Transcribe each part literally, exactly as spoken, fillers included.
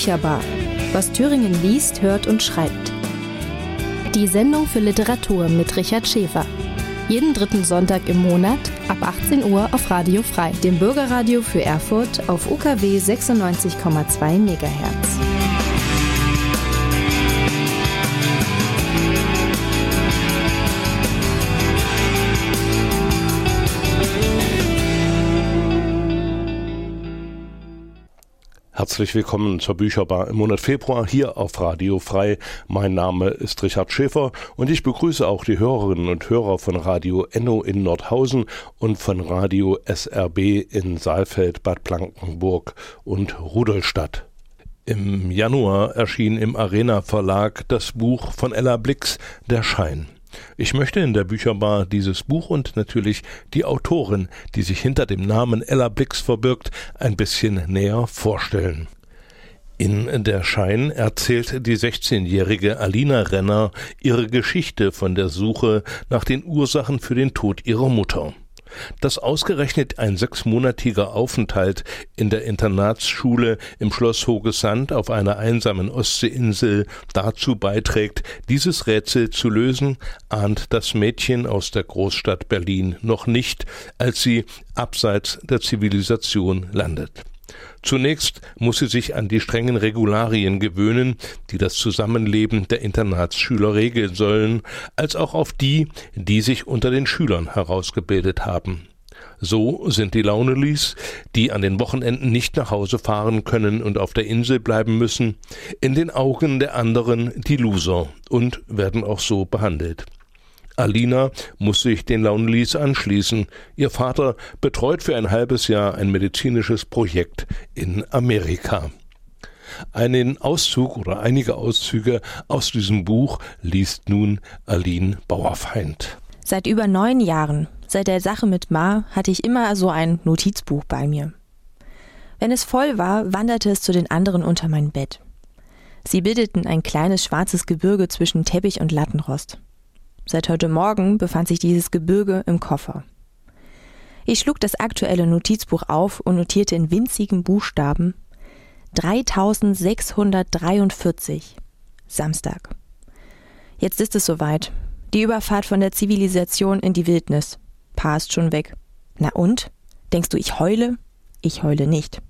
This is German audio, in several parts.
Bücherbar. Was Thüringen liest, hört und schreibt. Die Sendung für Literatur mit Richard Schäfer. Jeden dritten Sonntag im Monat ab achtzehn Uhr auf Radio Frei, dem Bürgerradio für Erfurt auf U K W sechsundneunzig Komma zwei Megahertz. Herzlich willkommen zur Bücherbar im Monat Februar hier auf Radio Frei. Mein Name ist Richard Schäfer und ich begrüße auch die Hörerinnen und Hörer von Radio Enno in Nordhausen und von Radio S R B in Saalfeld, Bad Blankenburg und Rudolstadt. Im Januar erschien im Arena Verlag das Buch von Ella Blix, Der Schein. Ich möchte in der Bücherbar dieses Buch und natürlich die Autorin, die sich hinter dem Namen Ella Blix verbirgt, ein bisschen näher vorstellen. In Der Schein erzählt die sechzehnjährige Alina Renner ihre Geschichte von der Suche nach den Ursachen für den Tod ihrer Mutter. Dass ausgerechnet ein sechsmonatiger Aufenthalt in der Internatsschule im Schloss Hogesand auf einer einsamen Ostseeinsel dazu beiträgt, dieses Rätsel zu lösen, ahnt das Mädchen aus der Großstadt Berlin noch nicht, als sie abseits der Zivilisation landet. Zunächst muss sie sich an die strengen Regularien gewöhnen, die das Zusammenleben der Internatsschüler regeln sollen, als auch auf die, die sich unter den Schülern herausgebildet haben. So sind die Launelis, die an den Wochenenden nicht nach Hause fahren können und auf der Insel bleiben müssen, in den Augen der anderen die Loser und werden auch so behandelt. Alina muss sich den Launelis anschließen. Ihr Vater betreut für ein halbes Jahr ein medizinisches Projekt in Amerika. Einen Auszug oder einige Auszüge aus diesem Buch liest nun Aline Bauerfeind. Seit über neun Jahren, seit der Sache mit Ma, hatte ich immer so ein Notizbuch bei mir. Wenn es voll war, wanderte es zu den anderen unter mein Bett. Sie bildeten ein kleines schwarzes Gebirge zwischen Teppich und Lattenrost. Seit heute Morgen befand sich dieses Gebirge im Koffer. Ich schlug das aktuelle Notizbuch auf und notierte in winzigen Buchstaben dreitausendsechshundertdreiundvierzig. Samstag. Jetzt ist es soweit. Die Überfahrt von der Zivilisation in die Wildnis. Pa ist schon weg. Na und? Denkst du, ich heule? Ich heule nicht.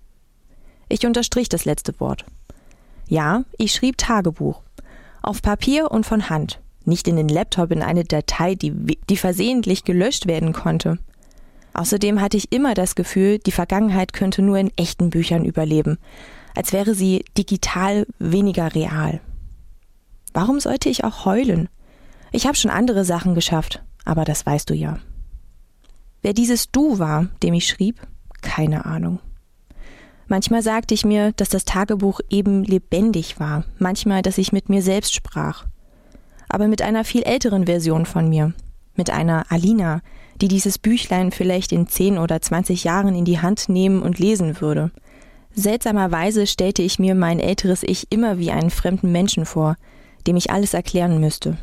Ich unterstrich das letzte Wort. Ja, ich schrieb Tagebuch. Auf Papier und von Hand. Nicht in den Laptop in eine Datei, die, die versehentlich gelöscht werden konnte. Außerdem hatte ich immer das Gefühl, die Vergangenheit könnte nur in echten Büchern überleben, als wäre sie digital weniger real. Warum sollte ich auch heulen? Ich habe schon andere Sachen geschafft, aber das weißt du ja. Wer dieses Du war, dem ich schrieb, keine Ahnung. Manchmal sagte ich mir, dass das Tagebuch eben lebendig war, manchmal, dass ich mit mir selbst sprach. Aber mit einer viel älteren Version von mir, mit einer Alina, die dieses Büchlein vielleicht in zehn oder zwanzig Jahren in die Hand nehmen und lesen würde. Seltsamerweise stellte ich mir mein älteres Ich immer wie einen fremden Menschen vor, dem ich alles erklären müsste.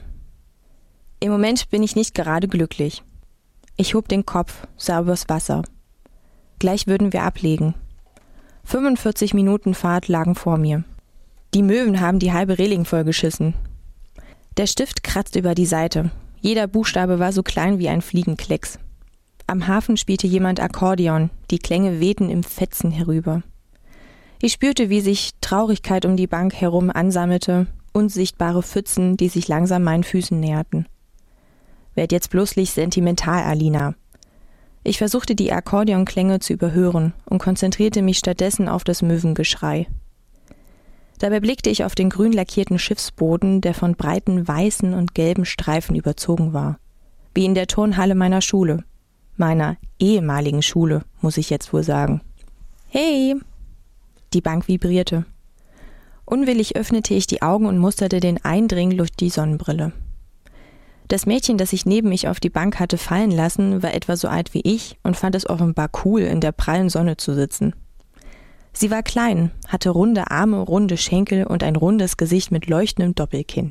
Im Moment bin ich nicht gerade glücklich. Ich hob den Kopf, sah übers Wasser. Gleich würden wir ablegen. fünfundvierzig Minuten Fahrt lagen vor mir. Die Möwen haben die halbe Reling vollgeschissen. Der Stift kratzt über die Seite. Jeder Buchstabe war so klein wie ein Fliegenklecks. Am Hafen spielte jemand Akkordeon, die Klänge wehten im Fetzen herüber. Ich spürte, wie sich Traurigkeit um die Bank herum ansammelte, unsichtbare Pfützen, die sich langsam meinen Füßen näherten. Werd jetzt bloßlich sentimental, Alina. Ich versuchte die Akkordeonklänge zu überhören und konzentrierte mich stattdessen auf das Möwengeschrei. Dabei blickte ich auf den grün lackierten Schiffsboden, der von breiten weißen und gelben Streifen überzogen war. Wie in der Turnhalle meiner Schule. Meiner ehemaligen Schule, muss ich jetzt wohl sagen. Hey! Die Bank vibrierte. Unwillig öffnete ich die Augen und musterte den Eindring durch die Sonnenbrille. Das Mädchen, das ich neben mich auf die Bank hatte fallen lassen, war etwa so alt wie ich und fand es offenbar cool, in der prallen Sonne zu sitzen. Sie war klein, hatte runde Arme, runde Schenkel und ein rundes Gesicht mit leuchtendem Doppelkinn.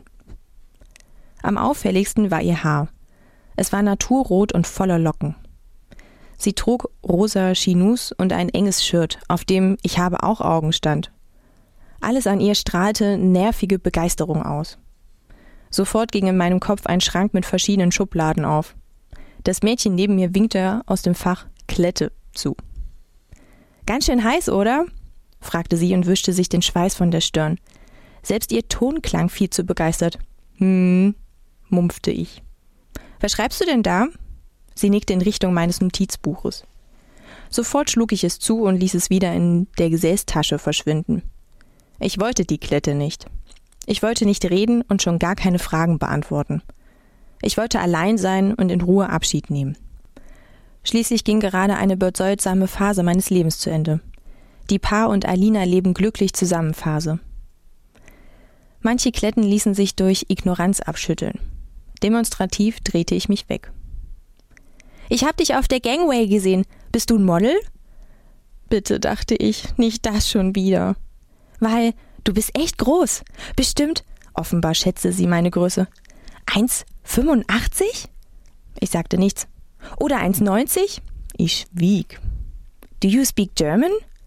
Am auffälligsten war ihr Haar. Es war naturrot und voller Locken. Sie trug rosa Chinous und ein enges Shirt, auf dem »Ich habe auch Augen« stand. Alles an ihr strahlte nervige Begeisterung aus. Sofort ging in meinem Kopf ein Schrank mit verschiedenen Schubladen auf. Das Mädchen neben mir winkte aus dem Fach Klette zu. »Ganz schön heiß, oder?« fragte sie und wischte sich den Schweiß von der Stirn. Selbst ihr Ton klang viel zu begeistert. »Hm«, mumpfte ich. »Was schreibst du denn da?« Sie nickte in Richtung meines Notizbuches. Sofort schlug ich es zu und ließ es wieder in der Gesäßtasche verschwinden. Ich wollte die Klette nicht. Ich wollte nicht reden und schon gar keine Fragen beantworten. Ich wollte allein sein und in Ruhe Abschied nehmen. Schließlich ging gerade eine bedeutsame Phase meines Lebens zu Ende. Die Pa und Alina leben glücklich zusammen Phase. Manche Kletten ließen sich durch Ignoranz abschütteln. Demonstrativ drehte ich mich weg. »Ich hab dich auf der Gangway gesehen. Bist du ein Model?« Bitte, dachte ich, nicht das schon wieder. Weil, du bist echt groß. Bestimmt, offenbar schätzte sie meine Größe. eins Komma fünfundachtzig? Ich sagte nichts. Oder eins Komma neunzig? Ich schwieg. Do you speak German?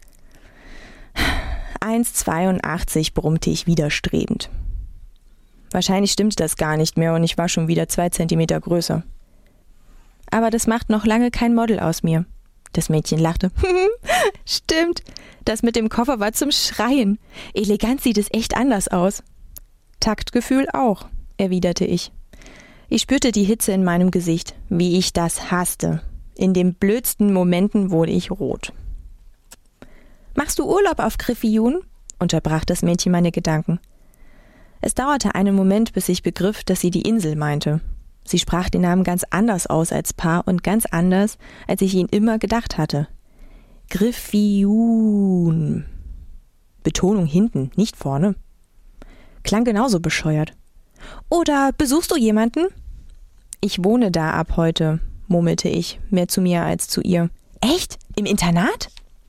eins Komma zweiundachtzig, brummte ich widerstrebend. Wahrscheinlich stimmte das gar nicht mehr und ich war schon wieder zwei Zentimeter größer. Aber das macht noch lange kein Model aus mir. Das Mädchen lachte. Stimmt, das mit dem Koffer war zum Schreien. Elegant sieht es echt anders aus. Taktgefühl auch, erwiderte ich. Ich spürte die Hitze in meinem Gesicht, wie ich das hasste. In den blödsten Momenten wurde ich rot. »Machst du Urlaub auf Gryphioon?« unterbrach das Mädchen meine Gedanken. Es dauerte einen Moment, bis ich begriff, dass sie die Insel meinte. Sie sprach den Namen ganz anders aus als Pa und ganz anders, als ich ihn immer gedacht hatte. Gryphioon. Betonung hinten, nicht vorne. Klang genauso bescheuert. »Oder besuchst du jemanden?« »Ich wohne da ab heute«, murmelte ich, mehr zu mir als zu ihr. »Echt? Im Internat?«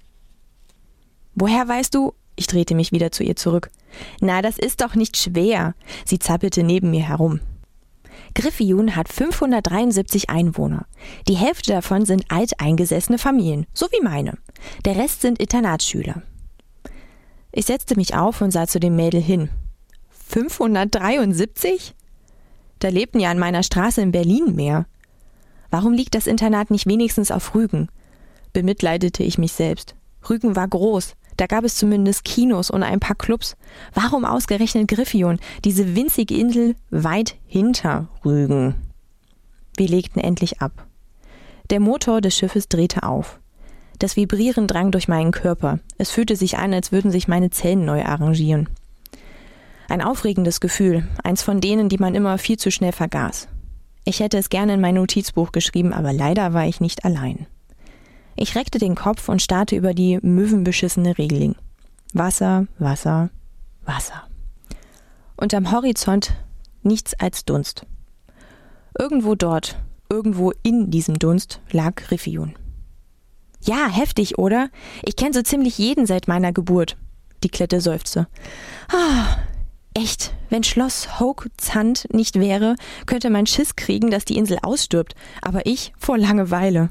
»Woher weißt du?« Ich drehte mich wieder zu ihr zurück. »Na, das ist doch nicht schwer«, sie zappelte neben mir herum. Gryphioon hat fünfhundertdreiundsiebzig Einwohner. Die Hälfte davon sind alteingesessene Familien, so wie meine. Der Rest sind Internatsschüler. Ich setzte mich auf und sah zu dem Mädel hin. fünfhundertdreiundsiebzig? Da lebten ja an meiner Straße in Berlin mehr. Warum liegt das Internat nicht wenigstens auf Rügen? Bemitleidete ich mich selbst. Rügen war groß. Da gab es zumindest Kinos und ein paar Clubs. Warum ausgerechnet Gryphioon, diese winzige Insel weit hinter Rügen? Wir legten endlich ab. Der Motor des Schiffes drehte auf. Das Vibrieren drang durch meinen Körper. Es fühlte sich an, als würden sich meine Zellen neu arrangieren. Ein aufregendes Gefühl, eins von denen, die man immer viel zu schnell vergaß. Ich hätte es gerne in mein Notizbuch geschrieben, aber leider war ich nicht allein. Ich reckte den Kopf und starrte über die möwenbeschissene Regeling. Wasser, Wasser, Wasser. Und am Horizont nichts als Dunst. Irgendwo dort, irgendwo in diesem Dunst lag Gryphioon. Ja, heftig, oder? Ich kenne so ziemlich jeden seit meiner Geburt. Die Klette seufzte. Ah, echt, wenn Schloss Hogsand nicht wäre, könnte man Schiss kriegen, dass die Insel ausstirbt. Aber ich vor Langeweile.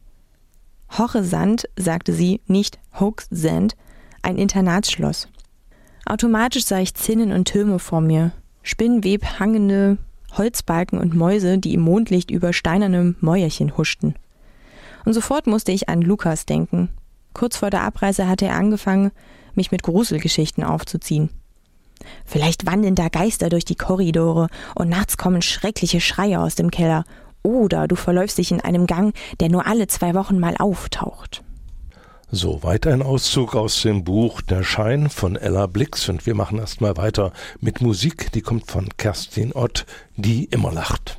Hochesand, sagte sie, nicht Hogsand, ein Internatsschloss. Automatisch sah ich Zinnen und Türme vor mir, Spinnweb hangende Holzbalken und Mäuse, die im Mondlicht über steinerne Mäuerchen huschten. Und sofort musste ich an Lukas denken. Kurz vor der Abreise hatte er angefangen, mich mit Gruselgeschichten aufzuziehen. Vielleicht wandeln da Geister durch die Korridore und nachts kommen schreckliche Schreie aus dem Keller. Oder du verläufst dich in einem Gang, der nur alle zwei Wochen mal auftaucht. Soweit ein Auszug aus dem Buch Der Schein von Ella Blix. Und wir machen erstmal weiter mit Musik, die kommt von Kerstin Ott, die immer lacht.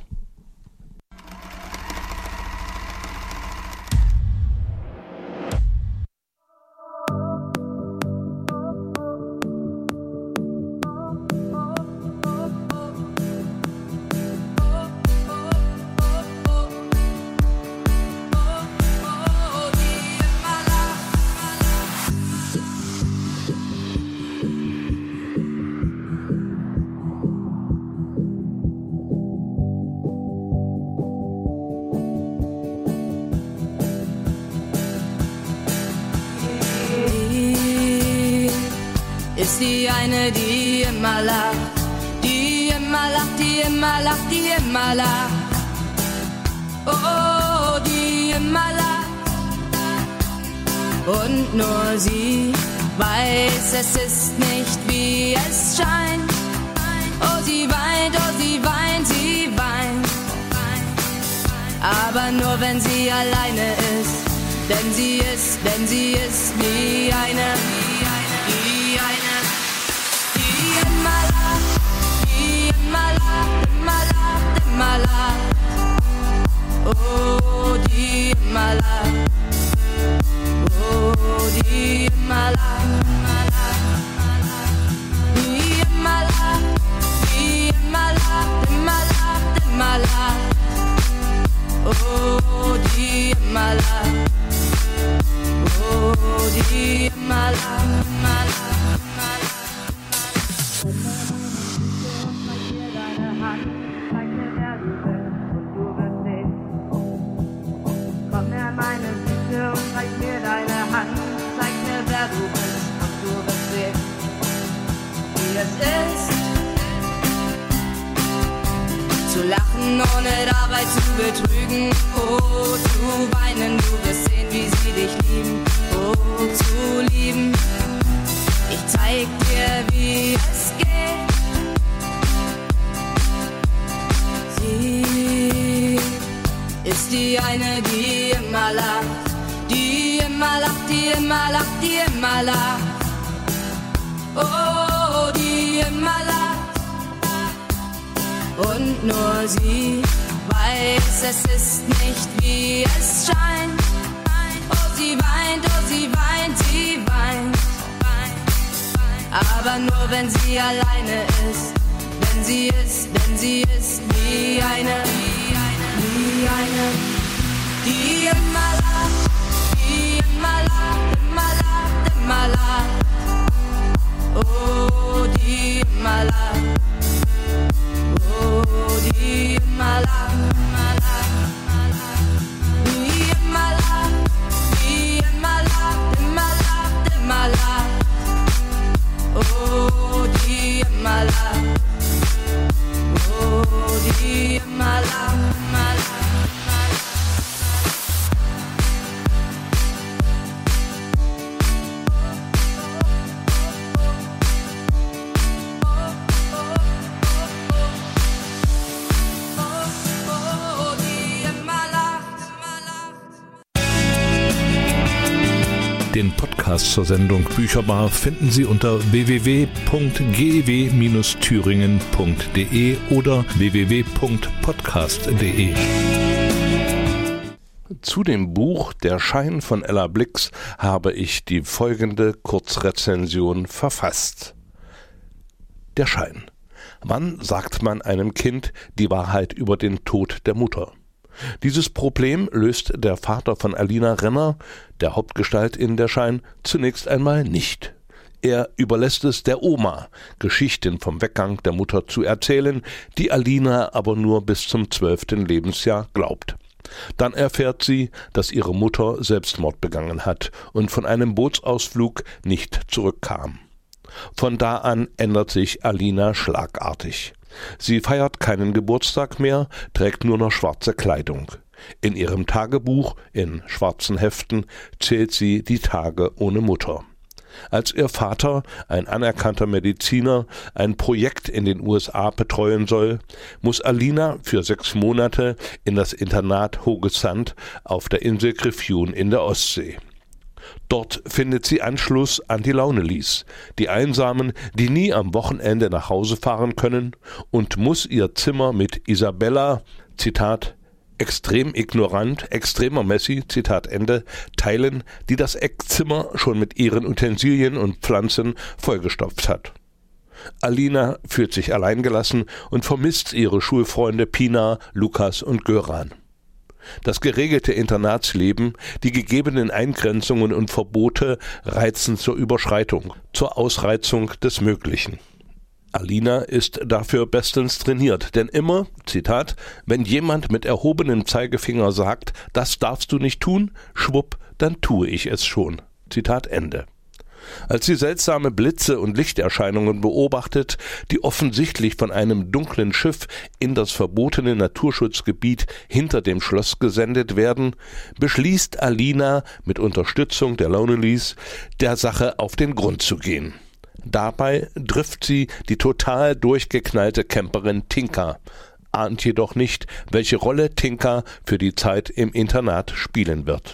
ist die eine, die immer lacht, die immer lacht, die immer lacht, die immer lacht. Oh, die immer lacht. Und nur sie weiß, es ist nicht wie es scheint. Oh, sie weint, oh, sie weint, sie weint. Aber nur wenn sie alleine ist, denn sie ist, denn sie ist wie eine, wie eine, die immer lacht, die immer lacht, immer lacht, immer lacht. Oh, die immer lacht, oh, die immer lacht, die immer lacht, die immer lacht, immer lacht, immer lacht. Oh, die immer lacht, oh, die immer lacht, immer lacht, immer lacht. Zeig mir deine Hand, zeig mir, wer du bist, und du wirst sehen. Komm her, meine Süße, und zeig mir deine Hand, zeig mir, wer du bist, und du wirst sehen, wie es ist. Zu lachen, ohne dabei zu betrügen, oh, zu weinen, du wirst sehen, wie sie dich lieben, oh, zu lieben. Ich zeig dir, wie es geht. Sie ist die eine, die immer lacht, die immer lacht, die immer lacht, die immer lacht. Oh, die immer lacht. Und nur sie weiß, es ist nicht wie es scheint. Oh, sie weint, oh, sie weint, sie weint. Aber nur wenn sie alleine ist, denn sie ist, denn sie ist wie eine, wie eine, die immer lacht, die immer lacht, immer lacht, immer lacht. Oh, die immer lacht. Oh, die immer lacht, immer lacht, immer lacht. Die immer lacht, die immer lacht, immer lacht, immer lacht. Oh, die immer lacht. Oh, die immer lacht, immer lacht, immer lacht. Den Podcast zur Sendung Bücherbar finden Sie unter w w w punkt g w Bindestrich thüringen punkt d e oder w w w punkt podcast punkt d e. Zu dem Buch Der Schein von Ella Blix habe ich die folgende Kurzrezension verfasst. Der Schein. Wann sagt man einem Kind die Wahrheit über den Tod der Mutter? Dieses Problem löst der Vater von Alina Renner, der Hauptgestalt in Der Schein, zunächst einmal nicht. Er überlässt es der Oma, Geschichten vom Weggang der Mutter zu erzählen, die Alina aber nur bis zum zwölften Lebensjahr glaubt. Dann erfährt sie, dass ihre Mutter Selbstmord begangen hat und von einem Bootsausflug nicht zurückkam. Von da an ändert sich Alina schlagartig. Sie feiert keinen Geburtstag mehr, trägt nur noch schwarze Kleidung. In ihrem Tagebuch, in schwarzen Heften, zählt sie die Tage ohne Mutter. Als ihr Vater, ein anerkannter Mediziner, ein Projekt in den U S A betreuen soll, muss Alina für sechs Monate in das Internat Hoge Sand auf der Insel Gryphon in der Ostsee. Dort findet sie Anschluss an die Launelis, die Einsamen, die nie am Wochenende nach Hause fahren können, und muss ihr Zimmer mit Isabella, Zitat, extrem ignorant, extremer Messi, Zitat Ende, teilen, die das Eckzimmer schon mit ihren Utensilien und Pflanzen vollgestopft hat. Alina fühlt sich alleingelassen und vermisst ihre Schulfreunde Pina, Lukas und Göran. Das geregelte Internatsleben, die gegebenen Eingrenzungen und Verbote reizen zur Überschreitung, zur Ausreizung des Möglichen. Alina ist dafür bestens trainiert, denn immer, Zitat, wenn jemand mit erhobenem Zeigefinger sagt, das darfst du nicht tun, schwupp, dann tue ich es schon. Zitat Ende. Als sie seltsame Blitze und Lichterscheinungen beobachtet, die offensichtlich von einem dunklen Schiff in das verbotene Naturschutzgebiet hinter dem Schloss gesendet werden, beschließt Alina mit Unterstützung der Lonelys, der Sache auf den Grund zu gehen. Dabei trifft sie die total durchgeknallte Camperin Tinka, ahnt jedoch nicht, welche Rolle Tinka für die Zeit im Internat spielen wird.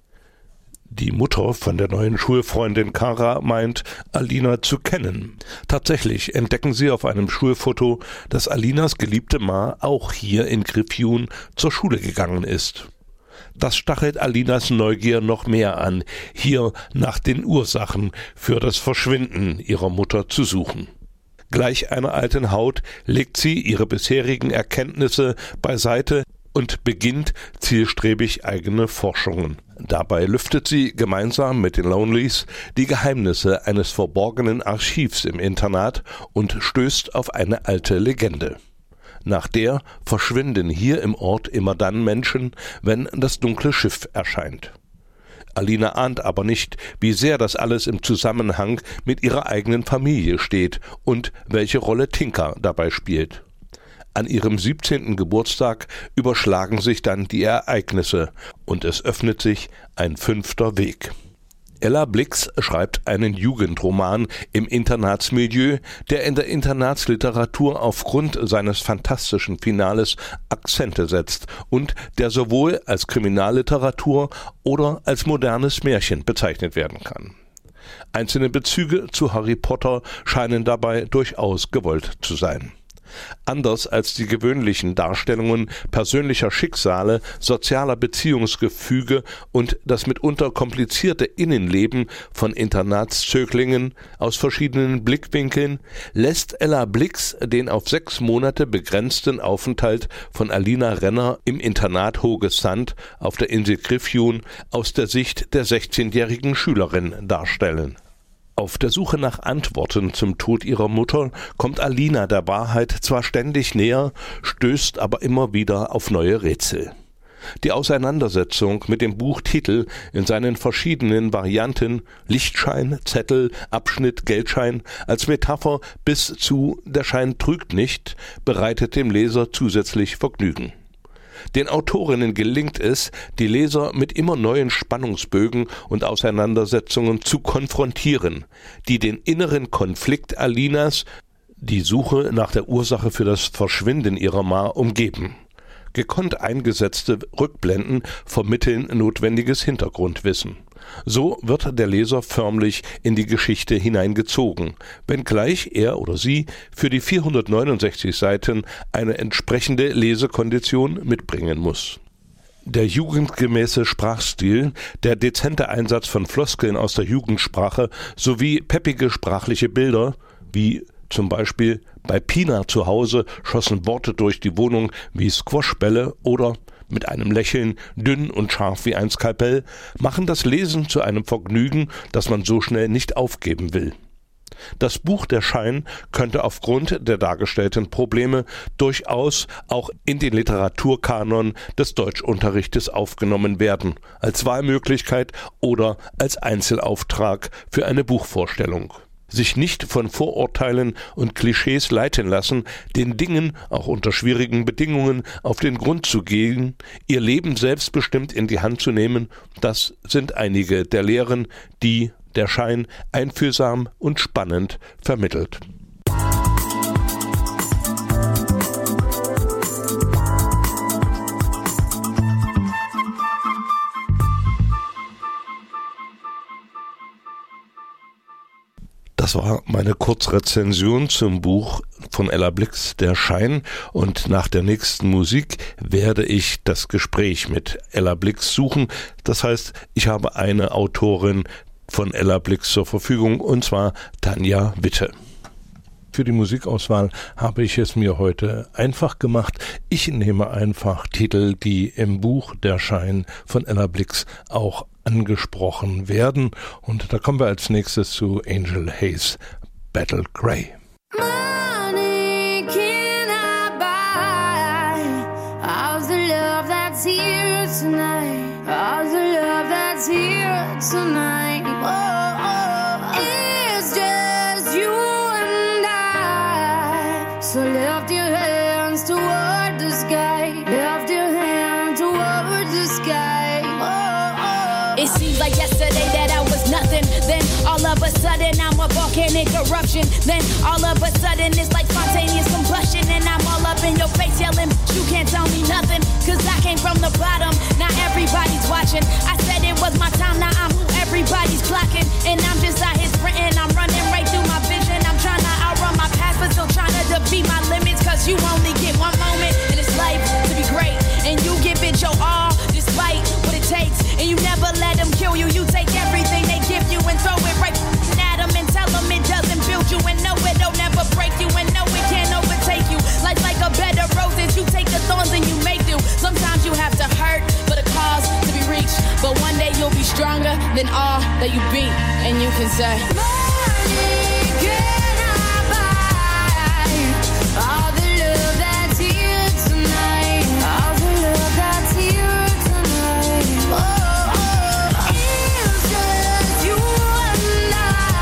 Die Mutter von der neuen Schulfreundin Kara meint, Alina zu kennen. Tatsächlich entdecken sie auf einem Schulfoto, dass Alinas geliebte Ma auch hier in Gryphon zur Schule gegangen ist. Das stachelt Alinas Neugier noch mehr an, hier nach den Ursachen für das Verschwinden ihrer Mutter zu suchen. Gleich einer alten Haut legt sie ihre bisherigen Erkenntnisse beiseite und beginnt zielstrebig eigene Forschungen. Dabei lüftet sie gemeinsam mit den Lonelys die Geheimnisse eines verborgenen Archivs im Internat und stößt auf eine alte Legende. Nach der verschwinden hier im Ort immer dann Menschen, wenn das dunkle Schiff erscheint. Alina ahnt aber nicht, wie sehr das alles im Zusammenhang mit ihrer eigenen Familie steht und welche Rolle Tinka dabei spielt. An ihrem siebzehnten Geburtstag überschlagen sich dann die Ereignisse und es öffnet sich ein fünfter Weg. Ella Blix schreibt einen Jugendroman im Internatsmilieu, der in der Internatsliteratur aufgrund seines fantastischen Finales Akzente setzt und der sowohl als Kriminalliteratur oder als modernes Märchen bezeichnet werden kann. Einzelne Bezüge zu Harry Potter scheinen dabei durchaus gewollt zu sein. Anders als die gewöhnlichen Darstellungen persönlicher Schicksale, sozialer Beziehungsgefüge und das mitunter komplizierte Innenleben von Internatszöglingen aus verschiedenen Blickwinkeln, lässt Ella Blix den auf sechs Monate begrenzten Aufenthalt von Alina Renner im Internat Hohes Sand auf der Insel Gryphon aus der Sicht der sechzehnjährigen Schülerin darstellen. Auf der Suche nach Antworten zum Tod ihrer Mutter kommt Alina der Wahrheit zwar ständig näher, stößt aber immer wieder auf neue Rätsel. Die Auseinandersetzung mit dem Buchtitel in seinen verschiedenen Varianten Lichtschein, Zettel, Abschnitt, Geldschein als Metapher bis zu Der Schein trügt nicht bereitet dem Leser zusätzlich Vergnügen. Den Autorinnen gelingt es, die Leser mit immer neuen Spannungsbögen und Auseinandersetzungen zu konfrontieren, die den inneren Konflikt Alinas, die Suche nach der Ursache für das Verschwinden ihrer Ma, umgeben. Gekonnt eingesetzte Rückblenden vermitteln notwendiges Hintergrundwissen. So wird der Leser förmlich in die Geschichte hineingezogen, wenngleich er oder sie für die vierhundertneunundsechzig Seiten eine entsprechende Lesekondition mitbringen muss. Der jugendgemäße Sprachstil, der dezente Einsatz von Floskeln aus der Jugendsprache sowie peppige sprachliche Bilder, wie zum Beispiel bei Pina zu Hause schossen Worte durch die Wohnung wie Squashbälle oder mit einem Lächeln, dünn und scharf wie ein Skalpell, machen das Lesen zu einem Vergnügen, das man so schnell nicht aufgeben will. Das Buch Der Schein könnte aufgrund der dargestellten Probleme durchaus auch in den Literaturkanon des Deutschunterrichtes aufgenommen werden, als Wahlmöglichkeit oder als Einzelauftrag für eine Buchvorstellung. Sich nicht von Vorurteilen und Klischees leiten lassen, den Dingen, auch unter schwierigen Bedingungen, auf den Grund zu gehen, ihr Leben selbstbestimmt in die Hand zu nehmen, das sind einige der Lehren, die Der Schein einfühlsam und spannend vermittelt. Das war meine Kurzrezension zum Buch von Ella Blix, Der Schein. Und nach der nächsten Musik werde ich das Gespräch mit Ella Blix suchen. Das heißt, ich habe eine Autorin von Ella Blix zur Verfügung, und zwar Tanja Witte. Für die Musikauswahl habe ich es mir heute einfach gemacht. Ich nehme einfach Titel, die im Buch Der Schein von Ella Blix auch angesprochen werden. Und da kommen wir als nächstes zu Angel Hayes, Battle Grey. Money cannot buy all the love that's here tonight, all the love that's here tonight. Oh, oh, oh. So lift your hands toward the sky. Lift your hand toward the sky. Oh, oh. It seems like yesterday that I was nothing. Then all of a sudden I'm a volcanic eruption. Then all of a sudden it's like spontaneous combustion. And I'm all up in your face yelling, you can't tell me nothing. Cause I came from the bottom, now everybody's watching. I said it was my time, now I'm who everybody's clocking. And I'm just out here sprinting, I'm running right through my vision. I'm trying to outrun my past, but still trying to defeat my limits. Cause you only get one moment in this life to be great. And you give it your all, despite what it takes. And you never let them kill you, you take everything they give you and throw it right at them and tell them it doesn't build you. And no, it'll never break you, and no, it can't overtake you. Life's like a bed of roses, you take the thorns and you make do. Sometimes you have to hurt for the cause to be reached. But one day you'll be stronger than all that you beat. And you can say, money cannot buy all the love that's here tonight. All the love that's here tonight. Oh, oh, it's just you and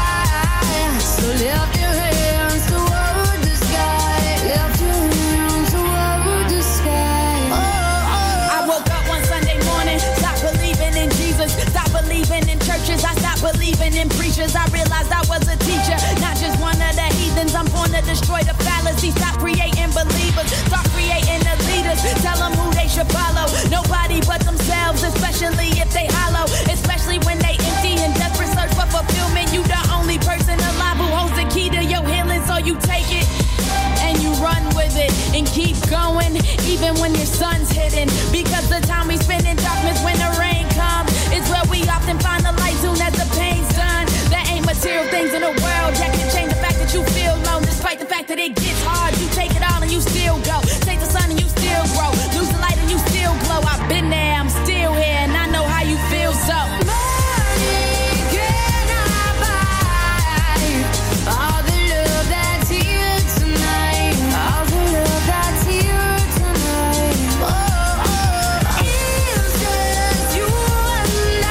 I. So lift your hands toward the sky. Lift your hands toward the sky. Oh, oh. I woke up one Sunday morning, stopped believing in Jesus, stopped believing in churches, I stopped believing in preachers. I realized I was a teacher, not just one of the heathens. I'm born to destroy the fallacy. Stop creating believers, start creating the leaders. Tell them who they should follow. Nobody but themselves, especially if they hollow. Especially when they empty and desperate search for fulfillment. You the only person alive who holds the key to your healing, so you take it and you run with it and keep going, even when your sun's hidden. Because the time we spend in darkness when the rain comes is where we often find the light soon as the pain's done. There ain't material things in the world that can change the fact that you feel alone. Despite the fact that it gets hard, you take it all and you still go. Take the sun and you still grow. Lose the light and you still glow. I've been there, I'm still here, and I know how you feel, so money cannot buy all the love that's here tonight. All the love that's here tonight. Oh, oh, it's just you and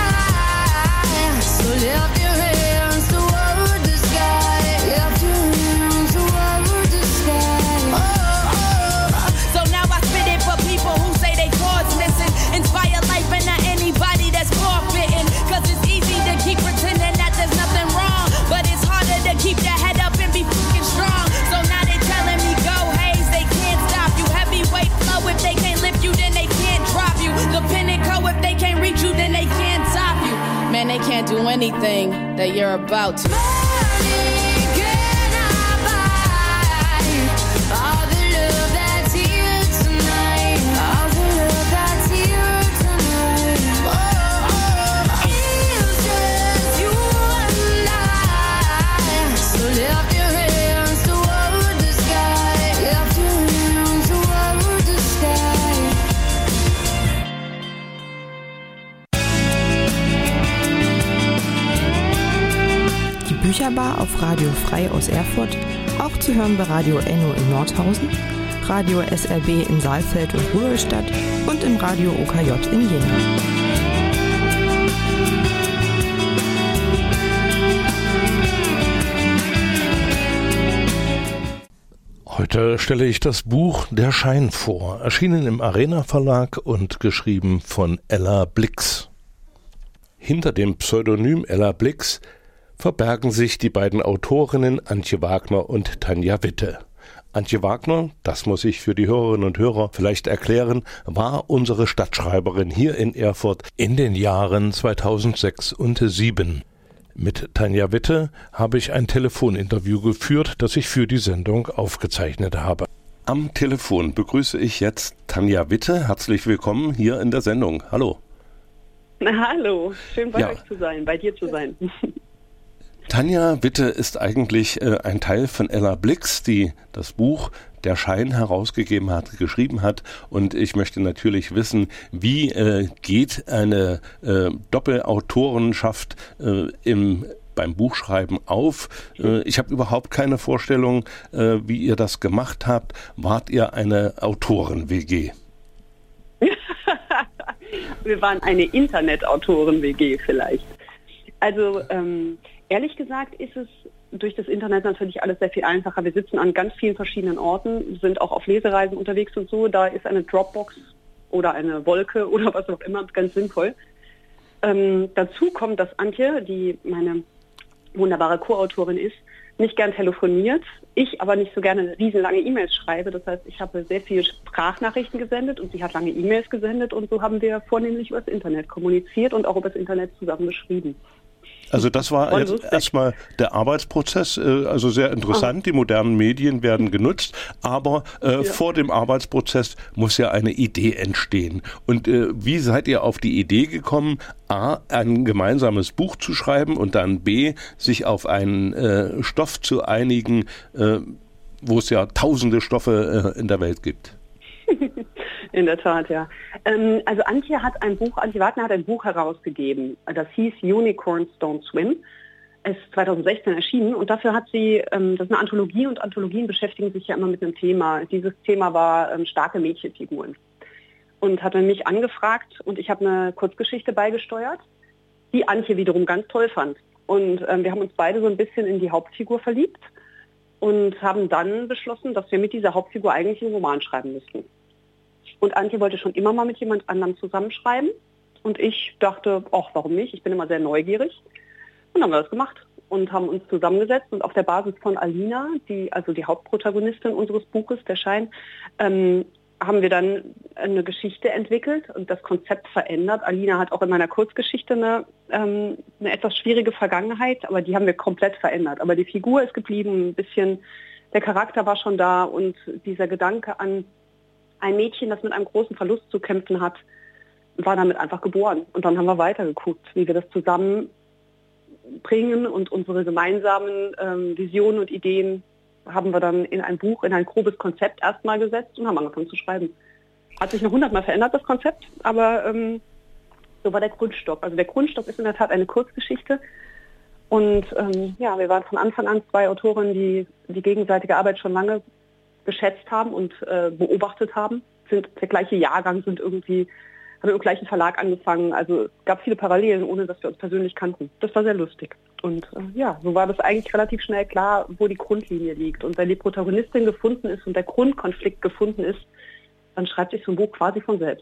I. So lift your hands toward the sky. Lift your hands toward the sky. Oh, oh. So now I spit it for people who say they chords missing. Inspire life and not anybody that's forfeiting. Cause it's easy to keep pretending that there's nothing wrong, but it's harder to keep your head up and be fucking strong. So now they telling me go haze, they can't stop you. Heavyweight flow, if they can't lift you, then they can't drop you. The pinnacle, if they can't reach you, then they can't top you. Man, they can't do anything that you're about to. Money cannot buy all the love that's here tonight. All the love that's here tonight. Oh, oh, it's just you and I. So lift your hands toward the sky. Lift your hands toward the sky. Die Bücherbar auf Radio Frei aus Erfurt, auch zu hören bei Radio Enno in Nordhausen, Radio S R B in Saalfeld und Rudolstadt und im Radio O K J in Jena. Heute stelle ich das Buch Der Schein vor, erschienen im Arena Verlag und geschrieben von Ella Blix. Hinter dem Pseudonym Ella Blix verbergen sich die beiden Autorinnen Antje Wagner und Tanja Witte. Antje Wagner, das muss ich für die Hörerinnen und Hörer vielleicht erklären, war unsere Stadtschreiberin hier in Erfurt in den Jahren zweitausendsechs und zweitausendsieben. Mit Tanja Witte habe ich ein Telefoninterview geführt, das ich für die Sendung aufgezeichnet habe. Am Telefon begrüße ich jetzt Tanja Witte. Herzlich willkommen hier in der Sendung. Hallo. Na, hallo, schön bei Ja. euch zu sein, bei dir zu sein. Tanja Witte ist eigentlich äh, ein Teil von Ella Blix, die das Buch Der Schein herausgegeben hat, geschrieben hat. Und ich möchte natürlich wissen, wie äh, geht eine äh, Doppelautorenschaft äh, im, beim Buchschreiben auf? Äh, ich habe überhaupt keine Vorstellung, äh, wie ihr das gemacht habt. Wart ihr eine Autoren-W G? Wir waren eine Internet-Autoren-W G vielleicht. Also ähm, ehrlich gesagt ist es durch das Internet natürlich alles sehr viel einfacher. Wir sitzen an ganz vielen verschiedenen Orten, sind auch auf Lesereisen unterwegs und so. Da ist eine Dropbox oder eine Wolke oder was auch immer ganz sinnvoll. Ähm, dazu kommt, dass Antje, die meine wunderbare Co-Autorin ist, nicht gern telefoniert, ich aber nicht so gerne riesenlange E-Mails schreibe. Das heißt, ich habe sehr viele Sprachnachrichten gesendet und sie hat lange E-Mails gesendet und so haben wir vornehmlich über das Internet kommuniziert und auch über das Internet zusammen geschrieben. Also das war Voll jetzt lustig. erstmal der Arbeitsprozess, äh, also sehr interessant. Die modernen Medien werden genutzt, aber äh, Ja. vor dem Arbeitsprozess muss ja eine Idee entstehen. Und äh, wie seid ihr auf die Idee gekommen, A, ein gemeinsames Buch zu schreiben und dann B, sich auf einen äh, Stoff zu einigen, äh, wo es ja tausende Stoffe äh, in der Welt gibt? In der Tat, ja. Ähm, also Antje hat ein Buch, Antje Wagner hat ein Buch herausgegeben, das hieß Unicorns Don't Swim. Es ist zwanzig sechzehn erschienen und dafür hat sie, ähm, das ist eine Anthologie und Anthologien beschäftigen sich ja immer mit einem Thema. Dieses Thema war ähm, starke Mädchenfiguren und hatte mich angefragt und ich habe eine Kurzgeschichte beigesteuert, die Antje wiederum ganz toll fand. Und ähm, wir haben uns beide so ein bisschen in die Hauptfigur verliebt und haben dann beschlossen, dass wir mit dieser Hauptfigur eigentlich einen Roman schreiben müssten. Und Antje wollte schon immer mal mit jemand anderem zusammenschreiben. Und ich dachte, ach, warum nicht? Ich bin immer sehr neugierig. Und dann haben wir das gemacht und haben uns zusammengesetzt. Und auf der Basis von Alina, die, also die Hauptprotagonistin unseres Buches, der Schein, ähm, haben wir dann eine Geschichte entwickelt und das Konzept verändert. Alina hat auch in meiner Kurzgeschichte eine, ähm, eine etwas schwierige Vergangenheit, aber die haben wir komplett verändert. Aber die Figur ist geblieben, ein bisschen, der Charakter war schon da und dieser Gedanke an ein Mädchen, das mit einem großen Verlust zu kämpfen hat, war damit einfach geboren. Und dann haben wir weitergeguckt, wie wir das zusammenbringen und unsere gemeinsamen ähm, Visionen und Ideen haben wir dann in ein Buch, in ein grobes Konzept erstmal gesetzt und haben angefangen zu schreiben. Hat sich noch hundertmal verändert, das Konzept, aber ähm, so war der Grundstock. Also der Grundstock ist in der Tat eine Kurzgeschichte. Und ähm, ja, wir waren von Anfang an zwei Autoren, die die gegenseitige Arbeit schon lange geschätzt haben und äh, beobachtet haben, sind der gleiche Jahrgang, sind irgendwie, haben im gleichen Verlag angefangen. Also es gab viele Parallelen, ohne dass wir uns persönlich kannten. Das war sehr lustig. Und äh, ja, so war das eigentlich relativ schnell klar, wo die Grundlinie liegt. Und wenn die Protagonistin gefunden ist und der Grundkonflikt gefunden ist, dann schreibt sich so ein Buch quasi von selbst.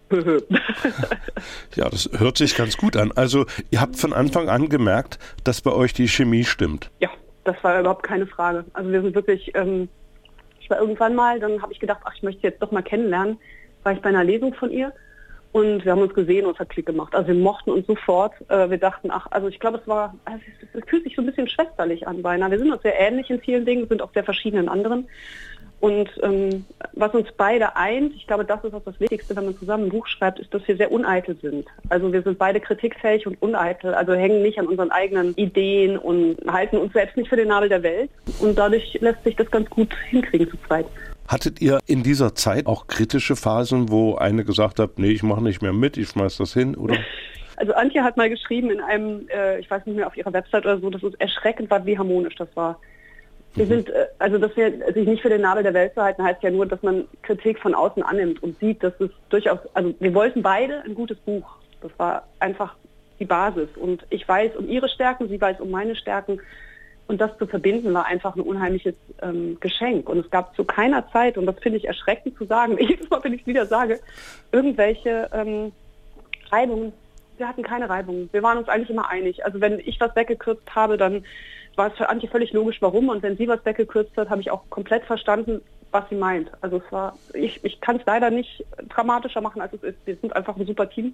Ja, das hört sich ganz gut an. Also ihr habt von Anfang an gemerkt, dass bei euch die Chemie stimmt. Ja, das war überhaupt keine Frage. Also wir sind wirklich... Ähm, Ich war irgendwann mal, dann habe ich gedacht, ach, ich möchte jetzt doch mal kennenlernen, war ich bei einer Lesung von ihr und wir haben uns gesehen und es hat Klick gemacht. Also wir mochten uns sofort, äh, wir dachten, ach, also ich glaube, es war, also es, es fühlt sich so ein bisschen schwesterlich an beinahe. Wir sind uns sehr ähnlich in vielen Dingen, sind auch sehr verschiedenen anderen. Und ähm, was uns beide eint, ich glaube, das ist auch das Wichtigste, wenn man zusammen ein Buch schreibt, ist, dass wir sehr uneitel sind. Also wir sind beide kritikfähig und uneitel, also hängen nicht an unseren eigenen Ideen und halten uns selbst nicht für den Nabel der Welt. Und dadurch lässt sich das ganz gut hinkriegen zu zweit. Hattet ihr in dieser Zeit auch kritische Phasen, wo eine gesagt hat, nee, ich mache nicht mehr mit, ich schmeiß das hin, oder? Also Antje hat mal geschrieben in einem, äh, ich weiß nicht mehr, auf ihrer Website oder so, dass es erschreckend war, wie harmonisch das war. Wir sind, äh, also dass wir sich nicht für den Nabel der Welt zu halten, heißt ja nur, dass man Kritik von außen annimmt und sieht, dass es durchaus, also wir wollten beide ein gutes Buch. Das war einfach die Basis. Und ich weiß um ihre Stärken, sie weiß um meine Stärken. Und das zu verbinden war einfach ein unheimliches ähm, Geschenk. Und es gab zu keiner Zeit, und das finde ich erschreckend zu sagen, jedes Mal, wenn ich es wieder sage, irgendwelche ähm, Reibungen. Wir hatten keine Reibungen. Wir waren uns eigentlich immer einig. Also wenn ich was weggekürzt habe, dann war es für Antje völlig logisch, warum. Und wenn sie was weggekürzt hat, habe ich auch komplett verstanden, was sie meint. Also es war, ich, ich kann es leider nicht dramatischer machen, als es ist. Wir sind einfach ein super Team.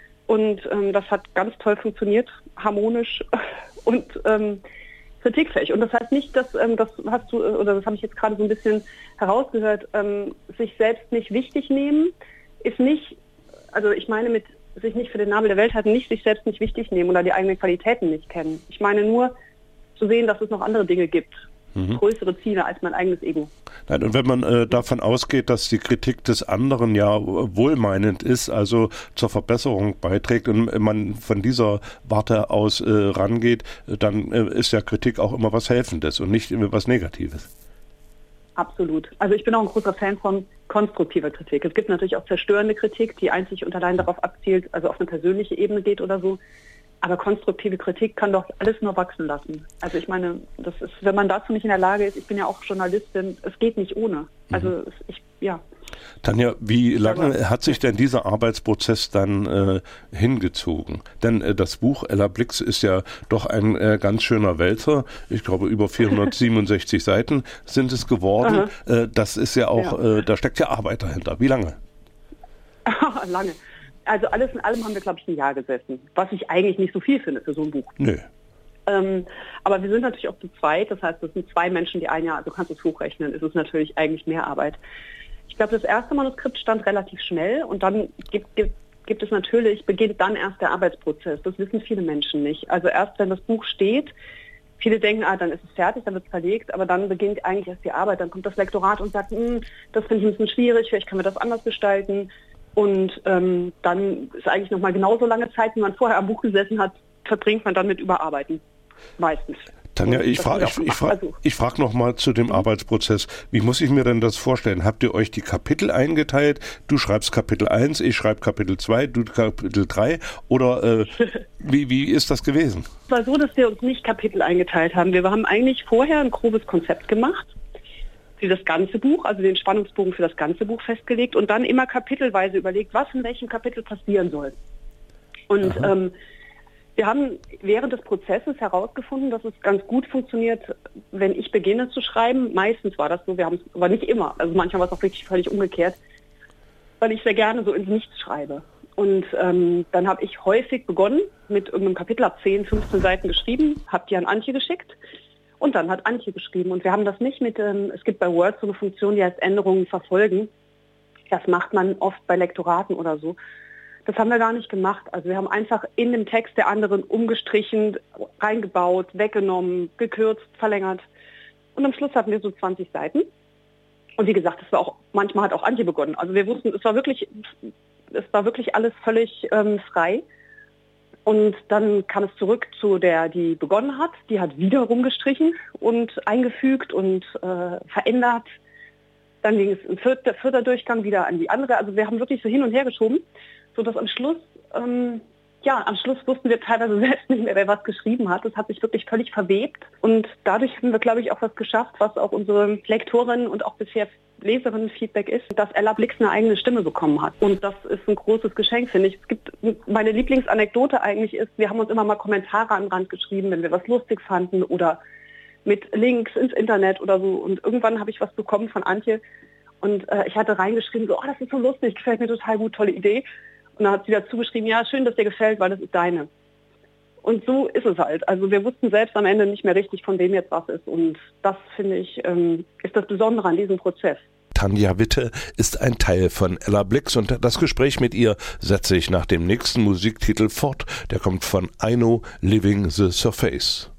Und ähm, das hat ganz toll funktioniert, harmonisch und ähm, kritikfähig. Und das heißt nicht, dass, ähm, das hast du, oder das habe ich jetzt gerade so ein bisschen herausgehört, ähm, sich selbst nicht wichtig nehmen, ist nicht, also ich meine mit sich nicht für den Nabel der Welt halten, nicht sich selbst nicht wichtig nehmen oder die eigenen Qualitäten nicht kennen. Ich meine nur, zu sehen, dass es noch andere Dinge gibt, mhm. größere Ziele als mein eigenes Ego. Nein, und wenn man äh, davon ausgeht, dass die Kritik des anderen ja wohlmeinend ist, also zur Verbesserung beiträgt und man von dieser Warte aus äh, rangeht, dann äh, ist ja Kritik auch immer was Helfendes und nicht immer was Negatives. Absolut. Also ich bin auch ein großer Fan von konstruktiver Kritik. Es gibt natürlich auch zerstörende Kritik, die einzig und allein darauf abzielt, also auf eine persönliche Ebene geht oder so. Aber konstruktive Kritik kann doch alles nur wachsen lassen. Also ich meine, das ist, wenn man dazu nicht in der Lage ist, ich bin ja auch Journalistin, es geht nicht ohne. Also mhm. ich, ja. Tanja, wie lange hat sich denn dieser Arbeitsprozess dann äh, hingezogen? Denn äh, das Buch Ella Blix ist ja doch ein äh, ganz schöner Wälzer. Ich glaube, über vierhundertsiebenundsechzig Seiten sind es geworden. Äh, das ist ja auch, ja. Äh, da steckt ja Arbeit dahinter. Wie lange? Lange. Also alles in allem haben wir, glaube ich, ein Jahr gesessen. Was ich eigentlich nicht so viel finde für so ein Buch. Nö. Ähm, aber wir sind natürlich auch zu zweit. Das heißt, das sind zwei Menschen, die ein Jahr, also kannst du es hochrechnen, ist es natürlich eigentlich mehr Arbeit. Ich glaube, das erste Manuskript stand relativ schnell und dann gibt, gibt, gibt es natürlich, beginnt dann erst der Arbeitsprozess. Das wissen viele Menschen nicht. Also erst, wenn das Buch steht, viele denken, ah, dann ist es fertig, dann wird es verlegt, aber dann beginnt eigentlich erst die Arbeit. Dann kommt das Lektorat und sagt, das finde ich ein bisschen schwierig, vielleicht können wir das anders gestalten. Und ähm, dann ist eigentlich nochmal genauso lange Zeit, wie man vorher am Buch gesessen hat, verbringt man dann mit Überarbeiten. Meistens. Tanja, ich frage ich, ich frag, ich frag noch mal zu dem Arbeitsprozess. Wie muss ich mir denn das vorstellen? Habt ihr euch die Kapitel eingeteilt? Du schreibst Kapitel eins, ich schreibe Kapitel zwei, du Kapitel drei? Oder äh, wie, wie ist das gewesen? Es war so, dass wir uns nicht Kapitel eingeteilt haben. Wir haben eigentlich vorher ein grobes Konzept gemacht für das ganze Buch, also den Spannungsbogen für das ganze Buch festgelegt und dann immer kapitelweise überlegt, was in welchem Kapitel passieren soll. Und ähm, wir haben während des Prozesses herausgefunden, dass es ganz gut funktioniert, wenn ich beginne zu schreiben. Meistens war das so, wir haben es aber nicht immer. Also manchmal war es auch wirklich völlig umgekehrt, weil ich sehr gerne so ins Nichts schreibe. Und ähm, dann habe ich häufig begonnen mit irgendeinem Kapitel, habe zehn, fünfzehn Seiten geschrieben, habe die an Antje geschickt. Und dann hat Antje geschrieben. Und wir haben das nicht mit, ähm, es gibt bei Word so eine Funktion, die heißt Änderungen verfolgen. Das macht man oft bei Lektoraten oder so. Das haben wir gar nicht gemacht. Also wir haben einfach in dem Text der anderen umgestrichen, reingebaut, weggenommen, gekürzt, verlängert. Und am Schluss hatten wir so zwanzig Seiten. Und wie gesagt, es war auch, manchmal hat auch Antje begonnen. Also wir wussten, es war wirklich, es war wirklich alles völlig ähm, frei. Und dann kam es zurück zu der, die begonnen hat. Die hat wieder rumgestrichen und eingefügt und äh, verändert. Dann ging es im vierter, vierter Durchgang wieder an die andere. Also wir haben wirklich so hin und her geschoben, sodass am Schluss, ähm, ja, am Schluss wussten wir teilweise selbst nicht mehr, wer was geschrieben hat. Das hat sich wirklich völlig verwebt. Und dadurch haben wir, glaube ich, auch was geschafft, was auch unsere Lektorinnen und auch bisher Leserinnen-Feedback ist, dass Ella Blix eine eigene Stimme bekommen hat. Und das ist ein großes Geschenk, finde ich. Es gibt, meine Lieblingsanekdote eigentlich ist, wir haben uns immer mal Kommentare an den Rand geschrieben, wenn wir was lustig fanden oder mit Links ins Internet oder so. Und irgendwann habe ich was bekommen von Antje und äh, ich hatte reingeschrieben, so, oh, das ist so lustig, gefällt mir total gut, tolle Idee. Und dann hat sie dazu geschrieben, ja, schön, dass dir gefällt, weil das ist deine. Und so ist es halt. Also wir wussten selbst am Ende nicht mehr richtig, von wem jetzt was ist. Und das, finde ich, ähm, ist das Besondere an diesem Prozess. Tanja Witte ist ein Teil von Ella Blix und das Gespräch mit ihr setze ich nach dem nächsten Musiktitel fort. Der kommt von Aino, Living the Surface.